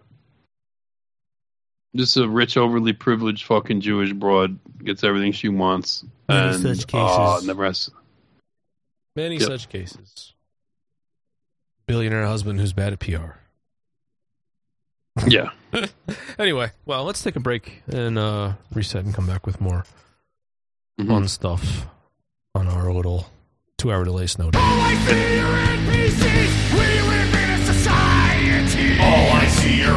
Just a rich, overly privileged fucking Jewish broad gets everything she wants. Many and such uh, cases. never has. Many Yep. such cases. Billionaire husband who's bad at P R. Yeah. Anyway, well, let's take a break and uh, reset and come back with more Mhm. fun stuff on our little two-hour delay snow day. All I see are N P Cs. We live in a society. All I see are